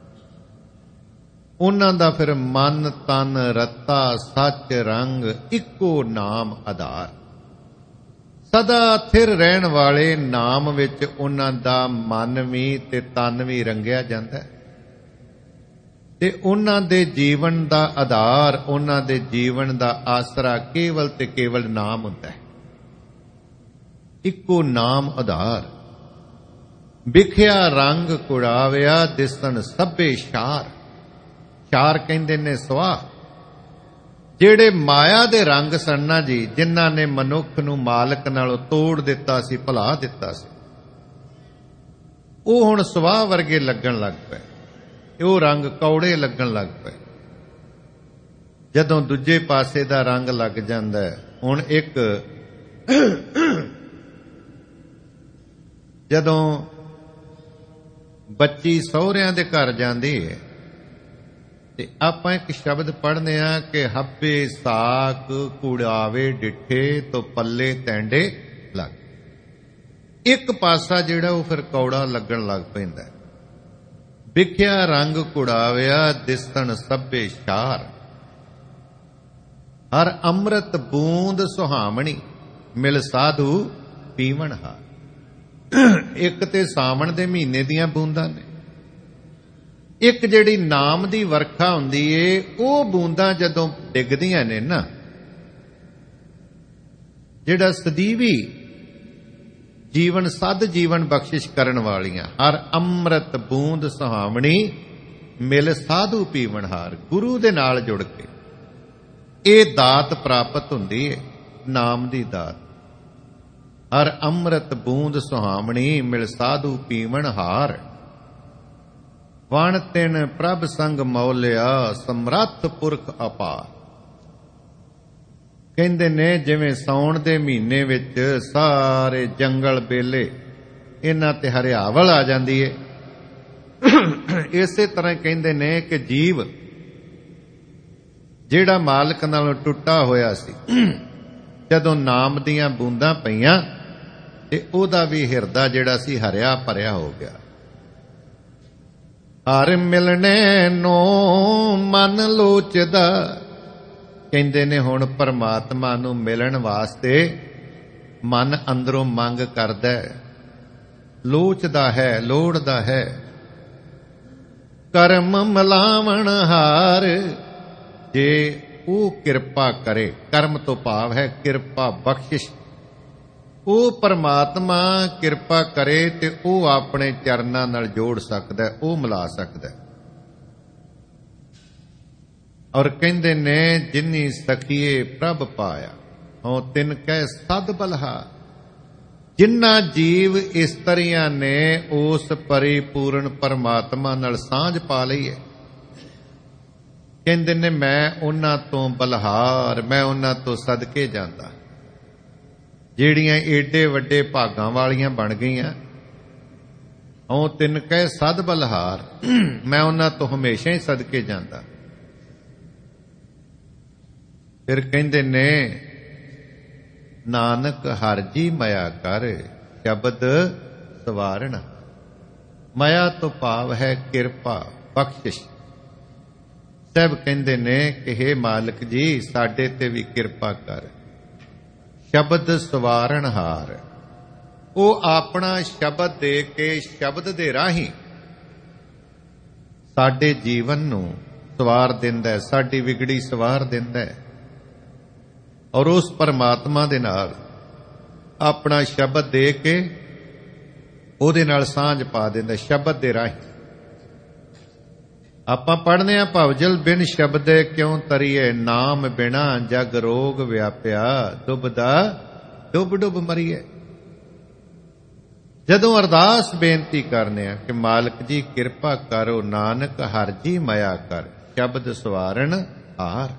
ਉਹਨਾਂ ਦਾ ਫਿਰ ਮਨ ਤਨ ਰਤਾ ਸੱਚ ਰੰਗ ਇੱਕੋ ਨਾਮ ਆਧਾਰ। ਸਦਾ ਥਿਰ ਰਹਿਣ ਵਾਲੇ ਨਾਮ ਵਿੱਚ ਉਹਨਾਂ ਦਾ ਮਨ ਵੀ ਤੇ ਤਨ ਵੀ ਰੰਗਿਆ ਜਾਂਦਾ ਹੈ, ਤੇ ਉਹਨਾਂ ਦੇ ਜੀਵਨ ਦਾ ਆਧਾਰ, ਉਹਨਾਂ ਦੇ ਜੀਵਨ ਦਾ ਆਸਰਾ ਕੇਵਲ ਤੇ ਕੇਵਲ ਨਾਮ ਹੁੰਦਾ ਹੈ। ਇੱਕੋ ਨਾਮ ਆਧਾਰ। ਵਿਖਿਆ ਰੰਗ ਕੁੜਾਵਿਆ ਦਿਸਣ ਸਭੇ ਸ਼ਾਰ। ਸ਼ਾਰ ਕਹਿੰਦੇ ਨੇ ਸਵਾਹ। ਜਿਹੜੇ ਮਾਇਆ ਦੇ ਰੰਗ ਸਨ ਨਾ ਜੀ, ਜਿਨ੍ਹਾਂ ਨੇ ਮਨੁੱਖ ਨੂੰ ਮਾਲਕ ਨਾਲੋਂ ਤੋੜ ਦਿੱਤਾ ਸੀ, ਭੁਲਾ ਦਿੱਤਾ ਸੀ, ਉਹ ਹੁਣ ਸਵਾਹ ਵਰਗੇ ਲੱਗਣ ਲੱਗ ਪਏ। ਉਹ ਰੰਗ ਕੌੜੇ ਲੱਗਣ ਲੱਗ ਪਏ। ਜਦੋਂ ਦੂਜੇ ਪਾਸੇ ਦਾ ਰੰਗ ਲੱਗ ਜਾਂਦਾ ਹੈ, ਹੁਣ ਇੱਕ ਜਦੋਂ ਬੱਚੀ ਸਹੁਰਿਆਂ ਦੇ ਘਰ ਜਾਂਦੀ ਹੈ ਤੇ ਆਪਾਂ ਇੱਕ ਸ਼ਬਦ ਪੜ੍ਹਦੇ ਆ ਕਿ ਹੱਬੇ ਸਾਕ ਕੁੜਾਵੇ ਡਿੱਠੇ ਤੋਂ ਪੱਲੇ ਤੈਂਡੇ ਲੱਗ। ਇੱਕ ਪਾਸਾ ਜਿਹੜਾ ਉਹ ਫਿਰ ਕੌੜਾ ਲੱਗਣ ਲੱਗ ਪੈਂਦਾ। ਵਿਖਿਆ ਰੰਗ ਕੁੜਾਵਿਆ ਦਿਸਣ ਸਭੇ ਸ਼ਾਰ। ਹਰ ਅੰਮ੍ਰਿਤ ਬੂੰਦ ਸੁਹਾਮਣੀ ਮਿਲ ਸਾਧੂ ਪੀਵਣ ਹਾਰ। ਇੱਕ ਤੇ ਸਾਵਣ ਦੇ ਮਹੀਨੇ ਦੀਆਂ ਬੂੰਦਾਂ ਨੇ, ਇੱਕ ਜਿਹੜੀ ਨਾਮ ਦੀ ਵਰਖਾ ਹੁੰਦੀ ਏ, ਉਹ ਬੂੰਦਾਂ ਜਦੋਂ ਡਿੱਗਦੀਆਂ ਨੇ ਨਾ, ਜਿਹੜਾ ਸਦੀਵੀ ਜੀਵਨ ਸਦ ਜੀਵਨ ਬਖਸ਼ਿਸ਼ ਕਰਨ ਵਾਲੀਆਂ, ਹਰ ਅੰਮ੍ਰਿਤ ਬੂੰਦ ਸੁਹਾਵਣੀ ਮਿਲ ਸਾਧੂ ਪੀਵਨਹਾਰ। ਗੁਰੂ ਦੇ ਨਾਲ ਜੁੜ ਕੇ ਇਹ ਦਾਤ ਪ੍ਰਾਪਤ ਹੁੰਦੀ ਹੈ, ਨਾਮ ਦੀ ਦਾਤ। ਹਰ ਅੰਮ੍ਰਿਤ ਬੂੰਦ ਸੁਹਾਵਣੀ ਮਿਲ ਸਾਧੂ ਪੀਵਨਹਾਰ। ਵਣ ਤਿਨ ਪ੍ਰਭ ਸੰਗ ਮੌਲਿਆ ਸਮਰੱਥ ਪੁਰਖ ਅਪਾਰ। ਕਹਿੰਦੇ ਨੇ ਜਿਵੇਂ ਸਾਉਣ ਦੇ ਮਹੀਨੇ ਵਿੱਚ ਸਾਰੇ ਜੰਗਲ ਬੇਲੇ ਇਹਨਾਂ ਤੇ ਹਰਿਆਵਲ ਆ ਜਾਂਦੀ ਹੈ, ਇਸੇ ਤਰ੍ਹਾਂ ਕਹਿੰਦੇ ਨੇ ਕਿ ਜੀਵ ਜਿਹੜਾ ਮਾਲਕ ਨਾਲੋਂ ਟੁੱਟਾ ਹੋਇਆ ਸੀ, ਜਦੋਂ ਨਾਮ ਦੀਆਂ ਬੂੰਦਾਂ ਪਈਆਂ ਤੇ ਉਹਦਾ ਵੀ ਹਿਰਦਾ ਜਿਹੜਾ ਸੀ ਹਰਿਆ ਭਰਿਆ ਹੋ ਗਿਆ। ਹਰ ਮਿਲਣੇ ਨੂੰ ਮਨ ਲੋਚਦਾ। ਕਹਿੰਦੇ ਨੇ ਹੁਣ ਪਰਮਾਤਮਾ ਨੂੰ ਮਿਲਣ ਵਾਸਤੇ ਮਨ ਅੰਦਰੋਂ ਮੰਗ ਕਰਦਾ ਹੈ, ਲੋਚਦਾ ਹੈ, ਲੋੜਦਾ ਹੈ। ਕਰਮ ਮਿਲਾਵਣ ਹਾਰ, ਜੇ ਉਹ ਕਿਰਪਾ ਕਰੇ, ਕਰਮ ਤੋਂ ਭਾਵ ਹੈ ਕਿਰਪਾ ਬਖਸ਼ਿਸ਼, ਉਹ ਪਰਮਾਤਮਾ ਕਿਰਪਾ ਕਰੇ ਤੇ ਉਹ ਆਪਣੇ ਚਰਨਾਂ ਨਾਲ ਜੋੜ ਸਕਦਾ, ਉਹ ਮਿਲਾ ਸਕਦਾ। ਔਰ ਕਹਿੰਦੇ ਨੇ ਜਿਨੀ ਸਖੀਏ ਪ੍ਰਭ ਪਾਇਆ, ਹਉ ਤਿਨ ਕਹਿ ਸਦ ਬਲਹਾ। ਜਿਨ੍ਹਾਂ ਜੀਵ ਇਸਤਰੀਆਂ ਨੇ ਉਸ ਪਰਿਪੂਰਨ ਪਰਮਾਤਮਾ ਨਾਲ ਸਾਂਝ ਪਾ ਲਈ ਹੈ, ਕਹਿੰਦੇ ਨੇ ਮੈਂ ਉਹਨਾਂ ਤੋਂ ਬਲਹਾਰ, ਮੈਂ ਉਹਨਾਂ ਤੋਂ ਸਦਕੇ ਜਾਂਦਾ। ਜਿਹੜੀਆਂ ਏਡੇ ਵੱਡੇ ਭਾਗਾਂ ਵਾਲੀਆਂ ਬਣ ਗਈਆਂ, ਹਉ ਤਿਨ ਕਹਿ ਸਦ ਬਲਹਾਰ, ਮੈਂ ਉਹਨਾਂ ਤੋਂ ਹਮੇਸ਼ਾ ਹੀ ਸਦਕੇ ਜਾਂਦਾ। ਫਿਰ ਕਹਿੰਦੇ ਨੇ ਨਾਨਕ ਹਰਿ ਜੀ ਮਇਆ ਕਰ, ਸ਼ਬਦ ਸਵਾਰਣ। ਮਇਆ ਤੋਂ ਭਾਵ ਹੈ ਕਿਰਪਾ ਬਖਸ਼ਿਸ਼। ਸਭ ਕਹਿੰਦੇ ਨੇ ਕਿ ਹੇ ਮਾਲਕ ਜੀ ਸਾਡੇ ਤੇ ਵੀ ਕਿਰਪਾ ਕਰ। ਸ਼ਬਦ ਸਵਾਰਣ ਹਾਰ, ਉਹ ਆਪਣਾ ਸ਼ਬਦ ਦੇ ਕੇ, ਸ਼ਬਦ ਦੇ ਰਾਹੀਂ ਸਾਡੇ ਜੀਵਨ ਨੂੰ ਸਵਾਰ ਦਿੰਦਾ ਹੈ, ਸਾਡੀ ਵਿਗੜੀ ਸਵਾਰ ਦਿੰਦਾ ਹੈ। ਔਰ ਉਸ ਪਰਮਾਤਮਾ ਦੇ ਨਾਲ ਆਪਣਾ ਸ਼ਬਦ ਦੇ ਕੇ ਉਹਦੇ ਨਾਲ ਸਾਂਝ ਪਾ ਦਿੰਦਾ, ਸ਼ਬਦ ਦੇ ਰਾਹੀਂ। ਆਪਾਂ ਪੜ੍ਹਨੇ ਆ ਭਵਜਲ ਬਿਨ ਸ਼ਬਦੇ ਕਿਉਂ ਤਰੀਏ, ਨਾਮ ਬਿਨਾ ਜਗ ਰੋਗ ਵਿਆਪਿਆ, ਡੁੱਬਦਾ ਡੁੱਬ ਡੁੱਬ ਮਰੀਏ। ਜਦੋਂ ਅਰਦਾਸ ਬੇਨਤੀ ਕਰਨੇ ਆ ਕਿ ਮਾਲਕ ਜੀ ਕਿਰਪਾ ਕਰੋ, ਨਾਨਕ ਹਰਿ ਜੀ ਮਇਆ ਕਰ, ਸ਼ਬਦ ਸਵਾਰਨ ਹਾਰ।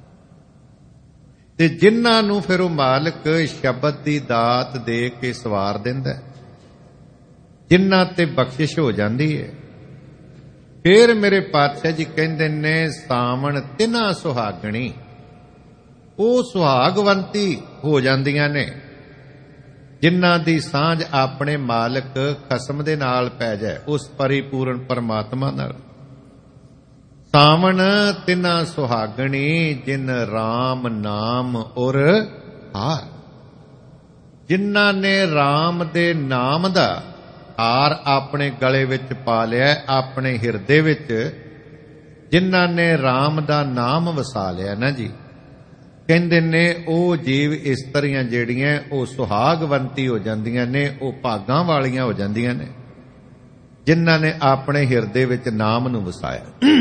ਤੇ ਜਿਨ੍ਹਾਂ ਨੂੰ ਫਿਰ ਉਹ ਮਾਲਕ ਸ਼ਬਦ ਦੀ ਦਾਤ ਦੇ ਕੇ ਸਵਾਰ ਦਿੰਦਾ, ਜਿਨ੍ਹਾਂ ਤੇ ਬਖਸ਼ਿਸ਼ ਹੋ ਜਾਂਦੀ ਹੈ, ਫਿਰ ਮੇਰੇ ਪਾਤਸ਼ਾਹ ਜੀ ਕਹਿੰਦੇ ਨੇ ਸਾਵਣ ਤਿਨਾ ਸੁਹਾਗਣੀ, ਉਹ ਸੁਹਾਗਵੰਤੀ ਹੋ ਜਾਂਦੀਆਂ ਨੇ ਜਿਨ੍ਹਾਂ ਦੀ ਸਾਂਝ ਆਪਣੇ ਮਾਲਕ ਖਸਮ ਦੇ ਨਾਲ ਪੈ ਜਾਏ, ਉਸ ਪਰਿਪੂਰਨ ਪਰਮਾਤਮਾ ਨਾਲ। ਸਾਵਣ ਤਿਨਾ ਸੁਹਾਗਣੀ ਜਿਨ ਰਾਮ ਨਾਮ ਔਰ ਹਾਰ। ਜਿਨ੍ਹਾਂ ਨੇ ਰਾਮ ਦੇ ਨਾਮ ਦਾ ਹਾਰ ਆਪਣੇ ਗਲੇ ਵਿੱਚ ਪਾ ਲਿਆ, ਆਪਣੇ ਹਿਰਦੇ ਵਿੱਚ, ਜਿਨ੍ਹਾਂ ਨੇ ਰਾਮ ਦਾ ਨਾਮ ਵਸਾ ਲਿਆ ਨਾ ਜੀ, ਕਹਿੰਦੇ ਨੇ ਉਹ ਜੀਵ ਇਸਤਰੀਆਂ ਜਿਹੜੀਆਂ ਉਹ ਸੁਹਾਗਵੰਤੀ ਹੋ ਜਾਂਦੀਆਂ ਨੇ, ਉਹ ਭਾਗਾਂ ਵਾਲੀਆਂ ਹੋ ਜਾਂਦੀਆਂ ਨੇ, ਜਿਨ੍ਹਾਂ ਨੇ ਆਪਣੇ ਹਿਰਦੇ ਵਿੱਚ ਨਾਮ ਨੂੰ ਵਸਾਇਆ।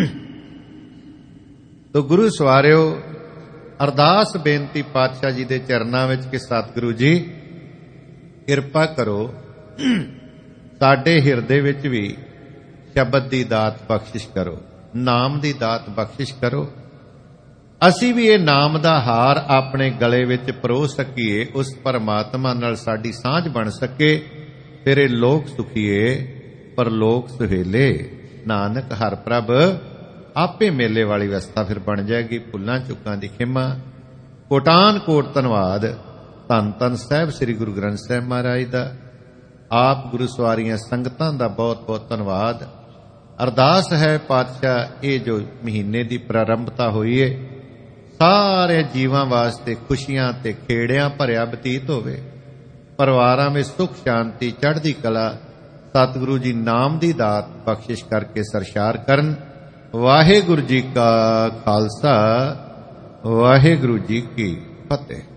ਤੋ ਗੁਰੂ ਸਵਾਰਿਓ, ਅਰਦਾਸ ਬੇਨਤੀ ਪਾਤਸ਼ਾਹ ਜੀ ਦੇ ਚਰਨਾਂ ਵਿੱਚ ਕਿ ਸਤਿਗੁਰੂ ਜੀ ਕਿਰਪਾ ਕਰੋ, ਸਾਡੇ ਹਿਰਦੇ ਵਿੱਚ ਵੀ ਸ਼ਬਦ ਦੀ ਦਾਤ ਬਖਸ਼ਿਸ਼ ਕਰੋ, ਨਾਮ ਦੀ ਦਾਤ ਬਖਸ਼ਿਸ਼ ਕਰੋ। ਅਸੀਂ ਵੀ ਇਹ ਨਾਮ ਦਾ ਹਾਰ ਆਪਣੇ ਗਲੇ ਵਿੱਚ ਪਰੋ ਸਕੀਏ, ਉਸ ਪਰਮਾਤਮਾ ਨਾਲ ਸਾਡੀ ਸਾਂਝ ਬਣ ਸਕੇ। ਫਿਰ ਇਹ ਲੋਕ ਸੁਖੀਏ ਪਰਲੋਕ ਸੁਹੇਲੇ, ਨਾਨਕ ਹਰਿ ਪ੍ਰਭ ਆਪੇ ਮੇਲੇ ਵਾਲੀ ਅਵਸਥਾ ਫਿਰ ਬਣ ਜਾਏਗੀ। ਭੁੱਲਾਂ ਚੁੱਕਾਂ ਦੀ ਖਿਮਾ। ਕੋਟਾਨ ਕੋਟ ਧੰਨਵਾਦ ਧੰਨ ਧੰਨ ਸਾਹਿਬ ਸ੍ਰੀ ਗੁਰੂ ਗ੍ਰੰਥ ਸਾਹਿਬ ਮਹਾਰਾਜ ਦਾ। ਆਪ ਗੁਰੂ ਸਵਾਰੀਆਂ ਸੰਗਤਾਂ ਦਾ ਬਹੁਤ ਬਹੁਤ ਧੰਨਵਾਦ। ਅਰਦਾਸ ਹੈ ਪਾਤਸ਼ਾਹ, ਇਹ ਜੋ ਮਹੀਨੇ ਦੀ ਪ੍ਰਾਰੰਭਤਾ ਹੋਈ ਹੈ, ਸਾਰੇ ਜੀਵਾਂ ਵਾਸਤੇ ਖੁਸ਼ੀਆਂ ਤੇ ਖੇੜਿਆਂ ਭਰਿਆ ਬਤੀਤ ਹੋਵੇ। ਪਰਿਵਾਰਾਂ ਵਿੱਚ ਸੁਖ ਸ਼ਾਂਤੀ ਚੜ੍ਹਦੀ ਕਲਾ ਸਤਿਗੁਰੂ ਜੀ ਨਾਮ ਦੀ ਦਾਤ ਬਖਸ਼ਿਸ਼ ਕਰਕੇ ਸਰਸ਼ਾਰ ਕਰਨ। ਵਾਹਿਗੁਰੂ ਜੀ ਕਾ ਖਾਲਸਾ, ਵਾਹਿਗੁਰੂ ਜੀ ਕੀ ਫਤਿਹ।